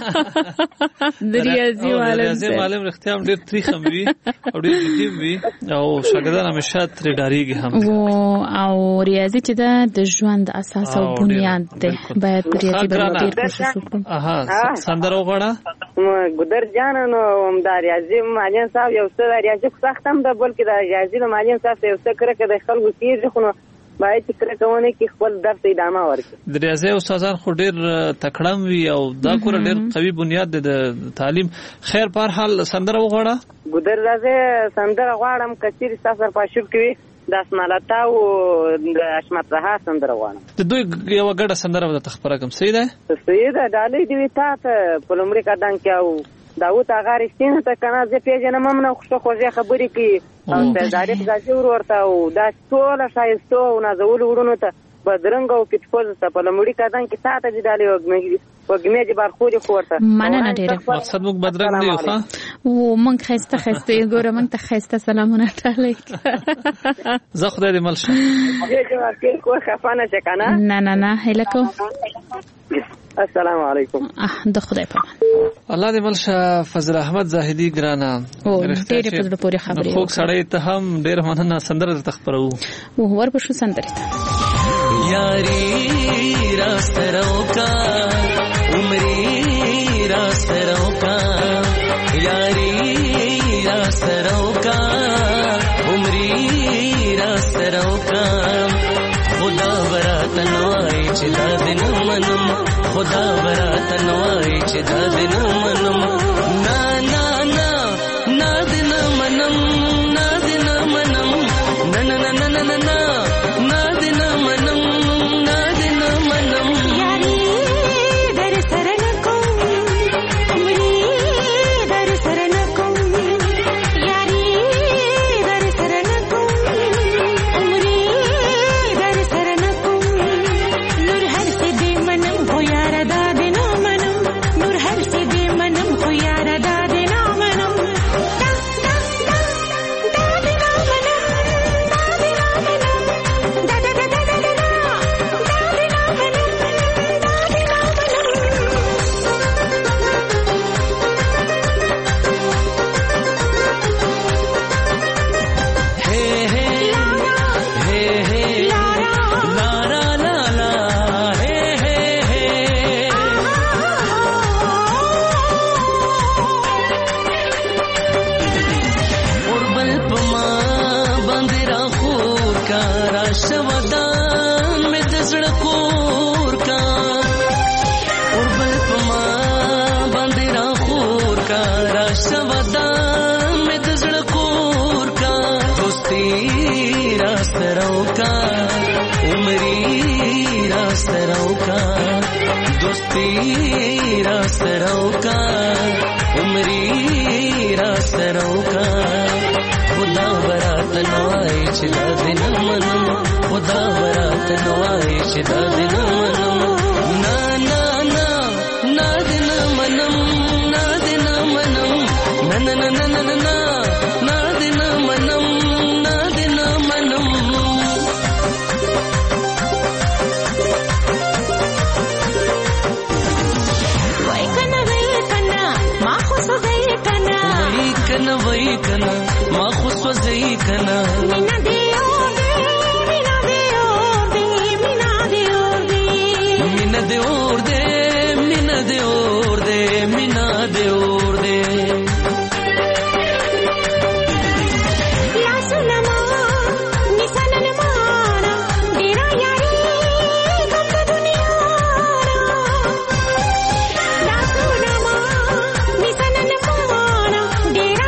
دریازي معلم رختيام ډېر تریخم وي او ډېر جدي وي او شاګردان همیشه تر ډاریږي هم او ریاضي چې د ژوند اساس او بنیاد ده باید ریاضي باندې ډېر کوشش وکړو سندره وغواړه ګدر جان نو د ریاضي ماجن صاحب یو څه ریاضي سختم ده بلکې د ریاضي ماجن صاحب یو څه کړه د خلکو کیږي خو باید چې کړونه کې خپل درس ادامه ورکړي د ریاضي استادان خو ډېر تکړم وي او دا کور ډېر قوي بنیاد د تعلیم خیر په هر حال سندره وغواړه ګدر راځي سندره غواړم کچیر تاسو په شپ کې د اسمالتا او د اشمت رها سندره غواړم د دوی یو ګډه سندره د تخبره کوم سیده ډالۍ دی تاسو په لومړي قدم کې او داوود هغه رښتینه ته کنه زه پیژنم نه خو خوځه خبرې کوي او ته داري غاځي ورته او دا ټول شایسته او نازول ورونو ته بدرنګ او کټفوز ته په لمړي کدان کې ساته دي دالي وګمې دي بارخوري خورته مننه ډیره مقصد موږ بدرنګ دی ښه او موږ خسته ګوره موږ ته خسته سلامونه تعالی زه خدای دې ملشه دې جواب کې کو خفانه څنګه نه هلکو السلام علیکم د خدای په الله دې ملشه فضل احمد زاهدی ګرانا او ډېر په دې پوری خبرې خو سړی ته هم ډېر مننه سندره تخبرو او ور په شو سندره یاری راست روکا عمری راست روکا یاری راست روکا عمری راست روکا خدا برات نوای چې دا دن منم خدا برات نوای چې دا دن منم نا نا نا نا دن منم نا دن منم نا نا نا نا نا نا نا دن منم نا دن منم یاری در سرن کو عمری در سرن کو یاری در سرن کو عمری در سرن کو نور هر سے دے منم ہو یار دا دن منم نور هر سے دے منم ہو रास्तरोका दोस्ती रास्तरोका उमरी रास्तरोका खुदा बरात नवाई चिदा दिन मनम खुदा बरात नवाई चिदा दिन मनम ना ना ना ना दिन मनम ना दिन मनम ना ना ना ना ना ना ना दिन मनम ना दिन मनम वही कना माँ खुश वही कना मीना दे और दे मीना दे और दे मीना दे और दे मीना दे और दे मीना दे और दे मीना दे और दे लासनमा निसननमा डेरा यारी गप दुनिया लासनमा निसननमा डेरा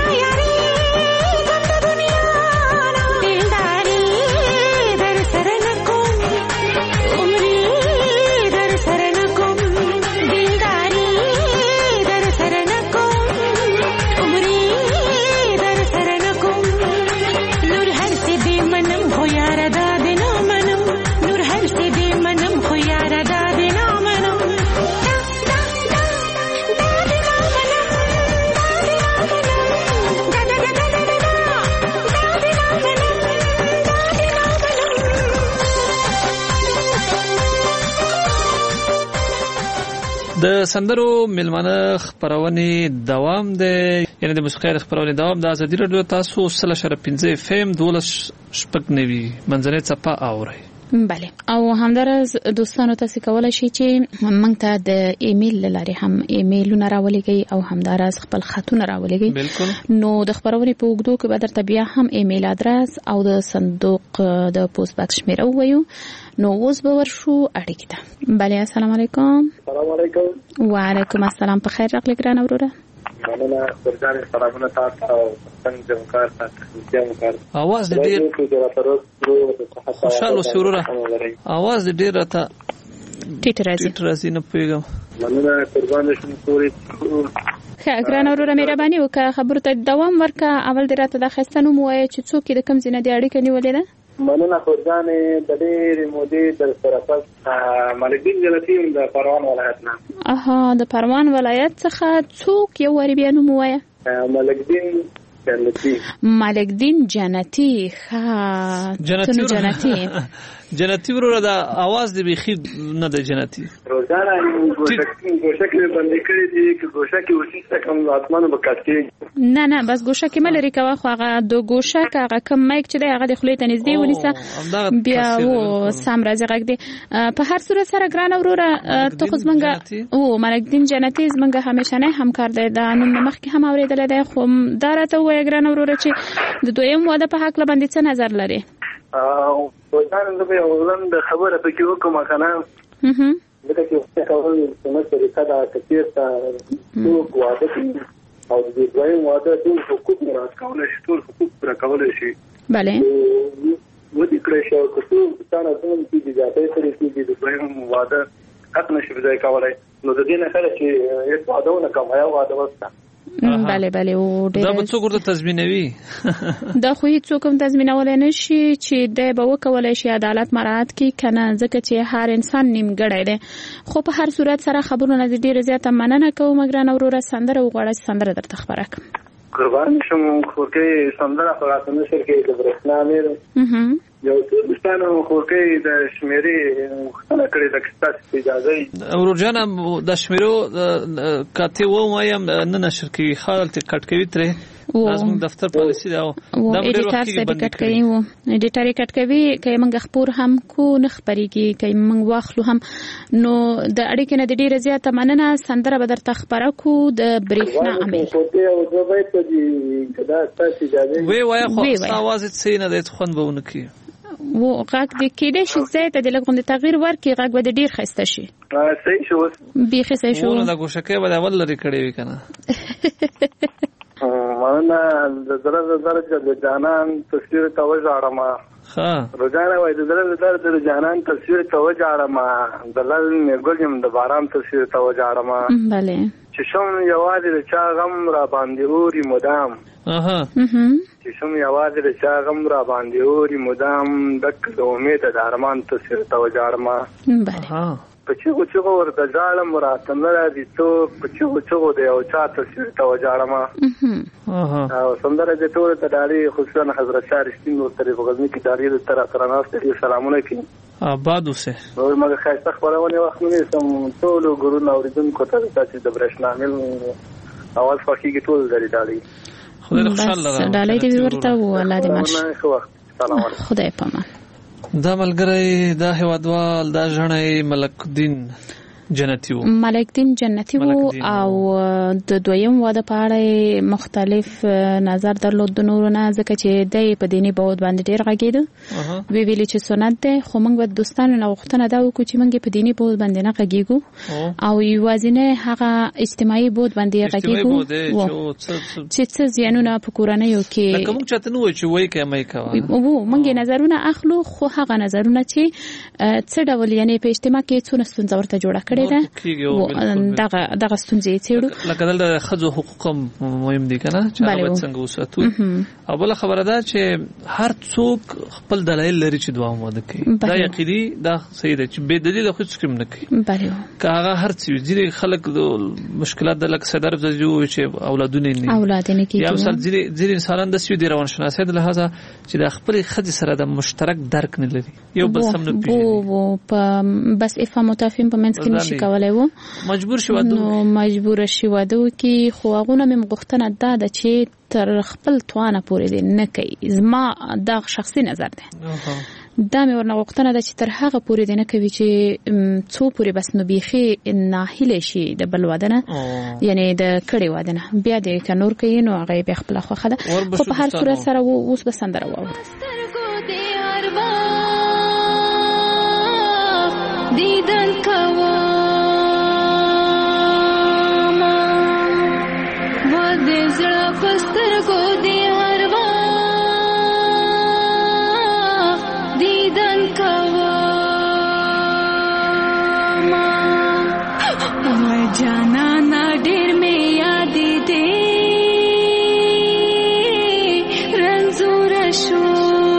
د سندرو ملمانه خبرونه دوام ده یعنی د موسیقي خبرونه دوام د ازادي رادیو تاسو 3.15 FM 12.9 منځنۍ صفه اوري. بله او همدارس دوستانو تاسو کولای شئ چې موږ ته د ایمیل لارې هم ایمیلونه راولېږئ او همدارس خپل خطونه راولېږئ. بالکل. نو د خبرونې په وګړو کې به درته بیا هم ایمیل ادرس او د صندوق د پوسټ باکس شمیره ووایو. نو اوس به ورشو اړیکې ته. بله السلام علیکم. السلام علیکم. وعلیکم السلام. په خیر راغلی ګرانه وروره. مننه ورځان سلامونه تاسو او څنګه وکړ تاسو وکړ. اواز ډیر خوشاله وروره. اواز ډیر راته ټیټ راځي نه پوهیږم. مننه قربان شم پوری. ښه ګرانه وروره مهرباني وکړه خبرو ته دوام ورکړه. اول دې راته د ښایسته نوم ووایه چې څوک د کوم ځای نه دې اړیکه نیولې ده. مننه قربان د ډېرې مودې در سره پس ملکدین جنتی د پروان ولایت نه. د پروان ولایت څخه څوک یو وری بیا نوم ووایه. ملکدین جنتی. ملکدین جنتی. ښه جنتی جنتی وروره د اواز د بيخي نه د جنتی روزانه ګوشه کې باندې کړی دی چې ګوشه کې ورسې کوم آسمانو بکاتې نه بس ګوشه کې مل ریکوا خو هغه د ګوشه هغه کم مایک چې هغه د خلې ته نږدې ونیسه بیا و سم راځي غږ دی. په هر صورت سره ګران وروره ته خو زمونږ او ملکدین جنتی زمونږ همیشنه همکار دی. دا نوم مخکې هم اوریدل دی خو دا راته وایي ګران وروره چې د دویم واده په حق باندې څه نظر لري. وځان د به اولن د خبره پکې وکم کنه دغه چې کول څنګه طریقه دا کثیر ته نو واده او د دویم واده د حقوق مراد کول شي ټول حقوق پر کول شي. bale و دې کړی شو چې څنګه څنګه چې د ځاتې سره چې د دویم واده حق نشي ځای کولای نو د دې نه خلک چې یو واده نه کوي یا واده وسته. bale او دا به څوک ورته تضمینوي. دا خو هیڅ څوک هم تضمینولای نشي چې د به وکولای شي عدالت مراعات کی کنه ځکه چې هر انسان نیمګړی دی. خو په هر صورت سره خبرونه د ډیر زیاته مننه کوم ګران وروره سندره وغواړه سندره درته خبره کوم. قربان شم خورکې سندره خلاص نشر کې د برښنا مې یو څه مستانه خورکې د شمیرې خلک کړي د کستاس اجازه ورجانه د شمیرو کاته و وایم نه نشر کې خالت کټ کوي تر لازم دفتر پالیسی دا ایډیټر سره کټ کوي وو ایډیټر کټ کوي کای موږ خبر هم کو نه خبريږي کای موږ واخلو هم نو د اړیکې نه د ډیره زیاته مننه سندره به درته خبره کو د برېښنا عمل وی وای خو आवाज څه نه د خوند بونه کی وو غږ د کېده شي زیاته د لګوند تغییر ورکي غږ به ډیر خسته شي. صحیح شو بیخي صحیح شو. ونه د ګوشکې به اول لري کړی وی کنه مننه د زړه درجه د جانان تصویر ته وژاړم روزانه وای د زړه درجه د جانان تصویر ته وژاړم د لال ګلیم د باران تصویر ته وژاړم بله چې شوم یوازې د چا غم را باندې اوري مدام چې شوم یوازې د چا غم را باندې اوري مدام دک د امید د ارمان تصویر ته وژاړم بله په چیغو چیغو ورته ژاړم راته نه راځي څوک په چیغو چیغو د یو چا تصویر ته وژاړم او سندره د ټول ته ډالۍ خصوصا حضرت شاه رښتین ورته په غزني کې ډالۍ د تر ناست سلامونه کوي آباد اوسه نو موږ خاصه خبرونه وخت نه سم ټول ګورونه اوریدونکو ته چې د برښنامل اول فقېږي ټول ډالۍ خدای خوشاله ډالۍ دې ورته ولا دې مرشه خدای پامان دا ملګری دا هوادوال دا ژړی ملک الدین جنتی وو ملک الدین جنتی وو او د دویم واده په اړه مختلف نظر درلود د نورونه ځکه چې د په دیني بود باندې ډیر غږیده وی ویل چې سنت ده خو موږ د دوستانو نه وختونه دا وکړو چې موږ په دیني بود باندې نه غږیږو او یوازینه هغه اجتماعي بود باندې غږیږو چې څه زیانونه په کورنۍ کې لکه موږ چاته نو چې وای کمای کوي وو موږ نظرونه اخلو خو هغه نظرونه چې څه ډول یعنی په اجتماع کې څونه ستونزه ورته جوړه دغه ستونزې څېړو لکه دلته ښځو حقوق مهم دي کنه چې هغه څنګه وساتو او بل خبره ده چې هر څوک خپل دلایل لري چې دوام واده کوي دا یقیني دا صحیح ده چې به دلیل خو څه کوم نه کوي کاغه هر څه ځینې خلک د مشکلات د لک صدر زجو چې اولادونه نه کوي یا مثلا ځینې انسانان د سوي د روانشناسۍ د لحاظه چې د خپل خځې سره د مشترک درک نه لري یو بل سم نه پیژني بس افهم متفاهم په منځ کې نشي کولای مجبور شي واده نو مجبور شي واده کی خو هغه مې غوښتنه ده چې تر خپل توانه پورې دې نه کوي زما دا شخصي نظر ده دا مې ورنه غوښتنه ده چې تر هغه پورې دې نه کوي چې څو پورې بس نو بيخي ناهیله شي د بل واده نه یعنی د کړي واده نه بیا دې کنور کوي نو هغه به خپل خوخه ده خو په هر صورت سره اوس به سندره وو دیدن کوا زړه پستر کو دی هر وخت دیدن کوا ما جانا نا ډیر می یاد دې رنزور شو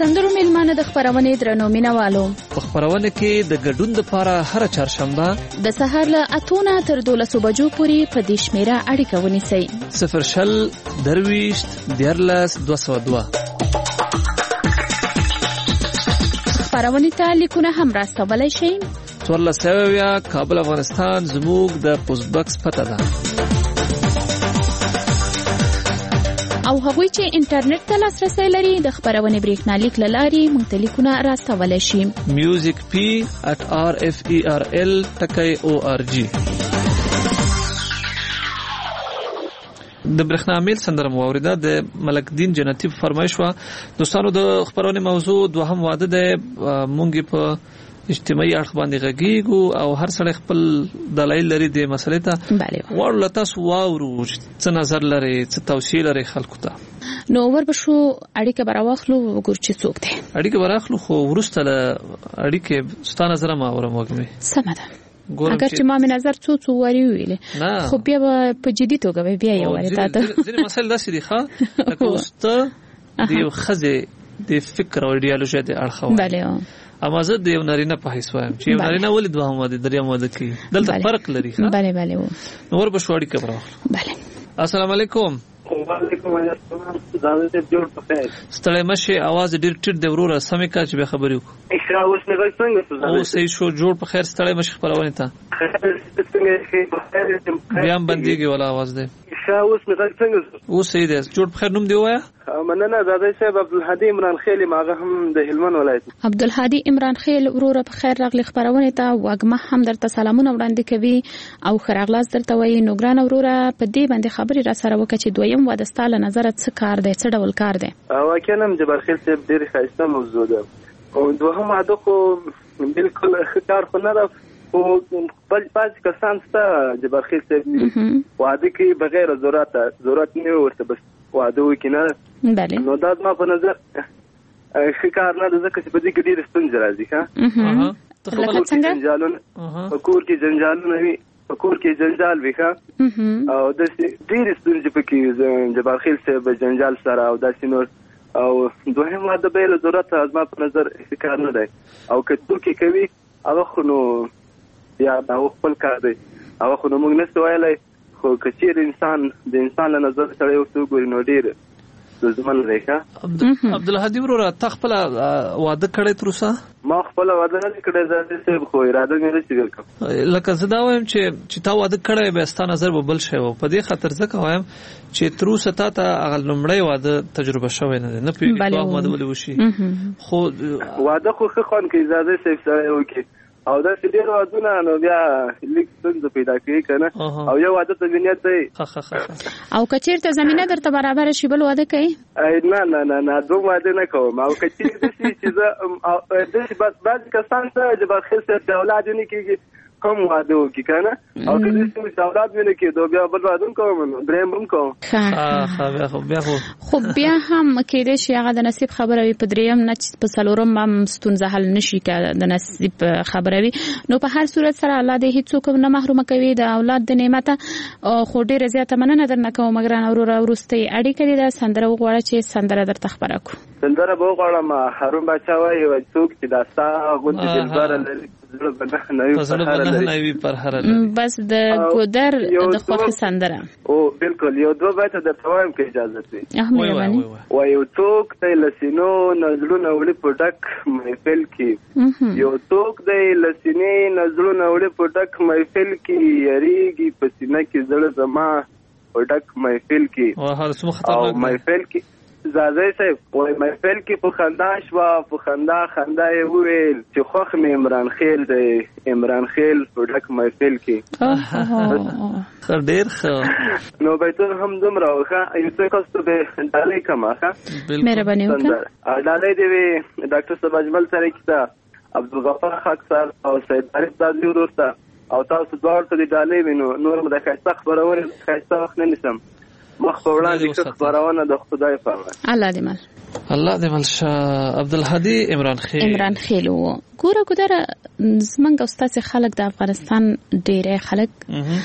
سندرو میلمانه د خبرونه درنو مینوالو په خبرونه کې د ګډون لپاره هر چهارشنبه د سهار له 8 نه تر 12 بجو پورې په دې شمیره اړیکه ونیسئ 0 درويشت دیرلس 202 خبرونه ته لیکونه هم راستولای شئ 14 کابل افغانستان زموږ د پوسټ باکس پته ده او هغوی چې انټرنیټ ته لاسرسي لري د خبرونه بریښنالیک لاري مختلفونه راستولای شي musicp@rferl.org د برېښنا میل سندره موریده د ملک دین جنتی فرمایش و دوستانو د خبرونه موضوع دوهم واده د مونږ په اجتماعي اړخ باندې غږیږو او هر سړی خپل دلایل لري د مسلې ته ورل تاسو واورو څه نظر لري څه توصیه لري خلکو ته نو وربشو اړیکه براواخلو وګور چې څوک دی اړیکه براخلو خو ورسته اړیکه ستانه زره ما اورم وګمه سمه ده اگر چې ما من نظر څو وری ویل خو بیا په جدي توګه بیا یو وری تاسو ځینې مسایل داسې دي ښه لکه واست دی خزه د فکر او ایدئولوژي د اړخ بله اما زه د یو نارینه په حیث وایم چې یو نارینه ولې دوه ماده دریا ماده کې دلته فرق لري ښه بله بله نور به شوړی کبره بله السلام علیکم وعلیکم السلام زاده جوړ په خیر ستړی مشه आवाज ډیر ټیټ دی وروره سمې کا چې به خبرې وکړو اشرا اوس نه څنګه او صحیح شو جوړ په خیر ستړی مشه خبرونه تا بیا بنديږي ولا आवाज دی اشرا اوس نه څنګه او صحیح دی جوړ په خیر نوم دی وایا مننه زاده صاحب عبدالهادي عمران خیل ماغه هم د هلمند ولایت عبدالهادي عمران خیل وروره په خیر راغلی خبرونه ته واګمه هم درته سلامونه وړاندې کوي او خراغلاس درته وایي نو ګران وروره په دې باندې خبري را سره وکړي چې دویم واده ستاله نظر څه کار دی څه ډول کار دی واقعا هم جبر خیل صاحب ډیر ښایسته موضوع ده او دوهم واده خو بالکل ښکار خو نه ده او بل پاس کسان ستا جبر خیل صاحب واده کې بغیر ضرورت نه ورته بس واده وکینه بله نو دا ما په نظر ښکار نه ده ځکه چې په دې کې ډېر ستونزې راځي ښه لکه څنګه په کور کې جنجالونه وي په کور کې جنجال وي ښه او داسې ډېرې ستونزې پکې جبار خیل صاحب جنجال سره او داسې نور او دوهم واده به له ضرورت ما په نظر ښکار نه دی او که څوک یې کوي هغه خو نو یا هغه خپل کار دی هغه خو نو موږ نشو ویلی خو که چیرې د انسان له نظر سره یو څه وګوري نو ډېر زمن دی ښه عبدالهادي وروره تا خپله واده کړی تر اوسه ما خپله واده نه دی کړی زاهدي صاحب خو اراده مې نه چې وکړم لکه زه دا وایم چې تا واده کړی بیا ستا نظر به بل شی و په دې خاطر ځکه وایم چې تر اوسه تا ته هغه لومړی واده تجربه شوی نه دی نه پوهېږي واده ولې وشي خو واده خو ښه خوند کوي زاهدي صاحب سره وکړي او دا چې ډېر وادونه نو بیا لیک څنګه پیدا کوي کنه او یو واده ته نیت دی او کچیر ته زمينه درته برابر شي بل واده کوي نه دوه واده نه کوم او کچیر د چې زه د بعض کسان ته د خپل سره اولاد نه کیږي کوم واده وکي کنه او کله چې اولاد ونه کې دوه بیا بل واده کوم دریم هم کوم خو بیا هم کېدې شي هغه د نصیب خبره وي په دریم نه په څلورم هم ستونزه حل نشي کېدای د نصیب خبره وي نو په هر صورت سره الله دې هیڅوک نه محروم کوي د اولاد د نعمت خو ډیره زیاته مننه درنه کوم ګران اورور ورستي اړیکې د سندره وغواړه چې سندره درته خبره کو سندره وغواړم هارون بچا وایي څوک چې داستا غوډه دلبر لري بس د ګودر د خوخي سندره او بالکل یو دوه بیت د توایم کې اجازه دي و یو څوک د لسینو نزلونه وړي پروډک محفل کې یو څوک د لسینې نزلونه وړي پروډک محفل کې یریږي پسینه کې زړه زما پروډک محفل کې او محفل کې زاده صاحب وای محفل کې په خندا شوا په خندا یې وویل چې خوښ مې عمران خیل دی عمران خیل پروډک محفل کې ډېر ښه نو بیتون هم دومره وښه یو څه کاستو به ډالۍ کما ښه مهرباني وکړه ډالۍ دی ډاکټر صاحب اجمل سره کیسه عبدالغفار خاک سر او سید عارف دادی ورور ته او تاسو دواړو ته ډالۍ وینو نور مو د ښایسته خبرونه ښایسته وخت نه نیسم مخ په وړاندې خبرونه د خدای په امان الله دې مل عبدالهادي عمران خیل ګوره ګدره زمونږ استاد خلک د افغانستان ډېر خلک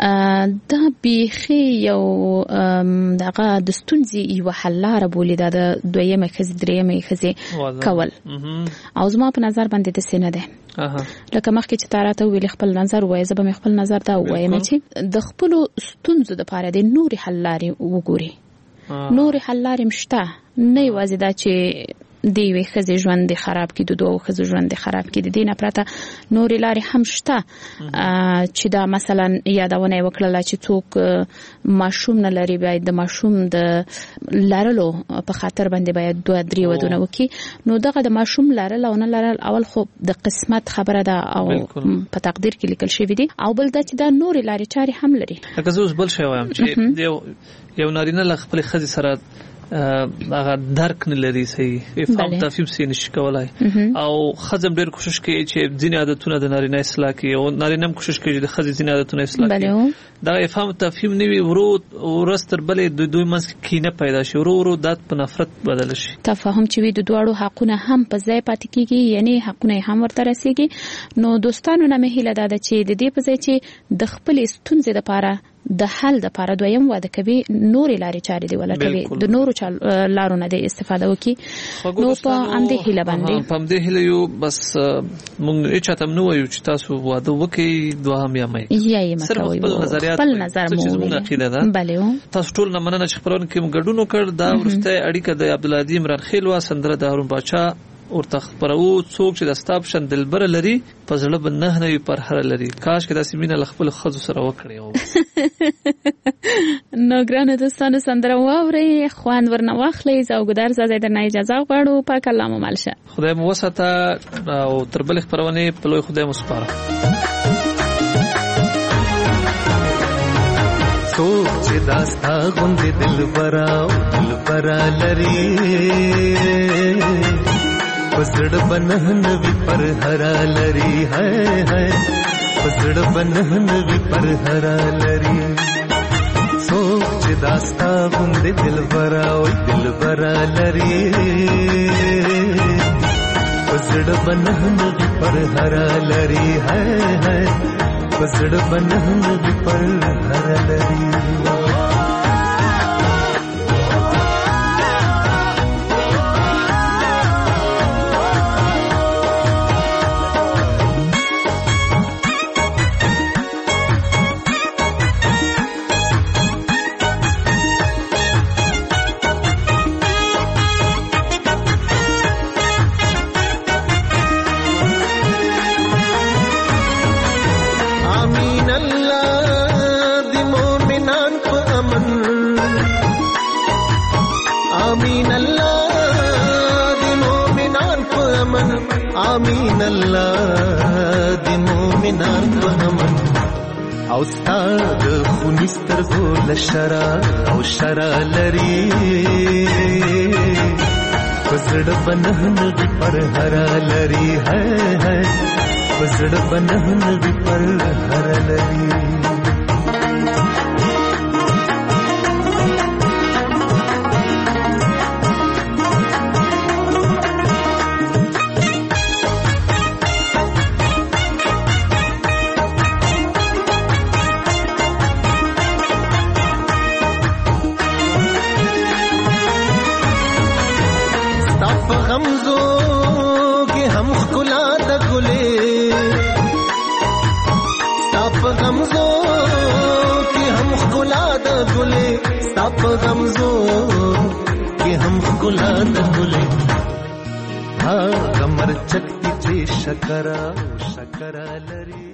دا بیخي یو دغه د ستونزې یو حل لاره بولي دا د دویمه ښځې درېیمه ښځې کول او زما په نظر باندې داسې نه دی. لکه مخکې چې تا راته وویلې خپل نظر ووایه، زه به مې خپل نظر دا ووایم چې د خپلو ستونزو دپاره د نورې حل لارې وګوري. نورې حل لارې مشته، نه یوازې دا چې د یوې ښځې ژوند دې خراب کړي، د دوو ښځو ژوند دې خراب کړي، د دې نه پرته نورې لارې هم شته چې دا مثلا یادونه یې وکړله چې څوک ماشوم نه لري باید د ماشوم د لرلو په خاطر باندې باید 2-3 ودونه وکړي. نو دغه د ماشوم لرل او نه لرل اول خو د قسمت خبره ده او په تقدیر کې لیکل شوی دي، او بل دا چې دا نورې لارې چارې هم لري. لکه زه اوس بل شی وایم چې یو نارینه له خپلې ښځې سره هغه درک نه لري، صحیح فهم تفهیم سي نشي کولای، او خزم ډېر کوشش کوي چې ځینې عادتونه د نارینه اصلاح کړي او نارینه هم کوشش کوي چې د ښځې ځینې عادتونه اصلاح کړي. دا فهم تفهیم نه وي، ورځ تر بلې د دوی منځ کې کینه پیدا شي، ورو دا په نفرت بدل شي. تفاهم چې وي د دواړو حقونه هم په ځای پاتې کیږي، یعنی حقونه هم ورته رسیږي. نو دوستانو نه مې هیله ده چې د دې په ځای چې د خپل ستونزې لپاره د حل د لپاره دویم واده کوي، نورې لارې چارې دی ولټوي، د نورو لارو نه د استفاده وکړي. نو په همدې هیله باندې په همدې هیله یو بس موږ هیڅ چاته نه وایو چې تاسو واده وکړئ، دوهم یا مې صرف خپل نظر مو وایي. تاسو ټول نه مننه چې خبرونه کې موږ ګډون وکړ. دا ورسته اړیکه د عبدالعزیز عمران خیل وا سندره د هارون باچا ورته خبرو څوک چې د ستاب شن دلبر لري په زړه باندې نه وي پر هر لري. کاش کې داسې مینه خپل خزو سره وکړي. نو ګرانه دوستانو سندره واوري، خوان ورنه واخلئ. زوګدار زاده درنه اجازه غواړو. پاک الله مو مالشه، خدای مو وساته او تر بل خبرونه په لوی خدای مو سپاره. څوک چې داستا غوندې دلبرا لري پسړ بنهن وی پر هرا لري، هاي هاي پسړ بنهن وی پر هرا لري. څوک چې داستا غوندې دلبرا لري پسړ بنهن وی پر هرا لري، هاي هاي پسړ بنهن وی پر هرا لري. آمین الله د مومنان په امن او ستاد خونستر ګل شرا لري پسړ بنهن وی پر هرا لري، هاي هاي پسړ بنهن وی پر هرا لري. په غمزو کې هم ښکلا د ګلې ها کمر چکتی چې شکر لري.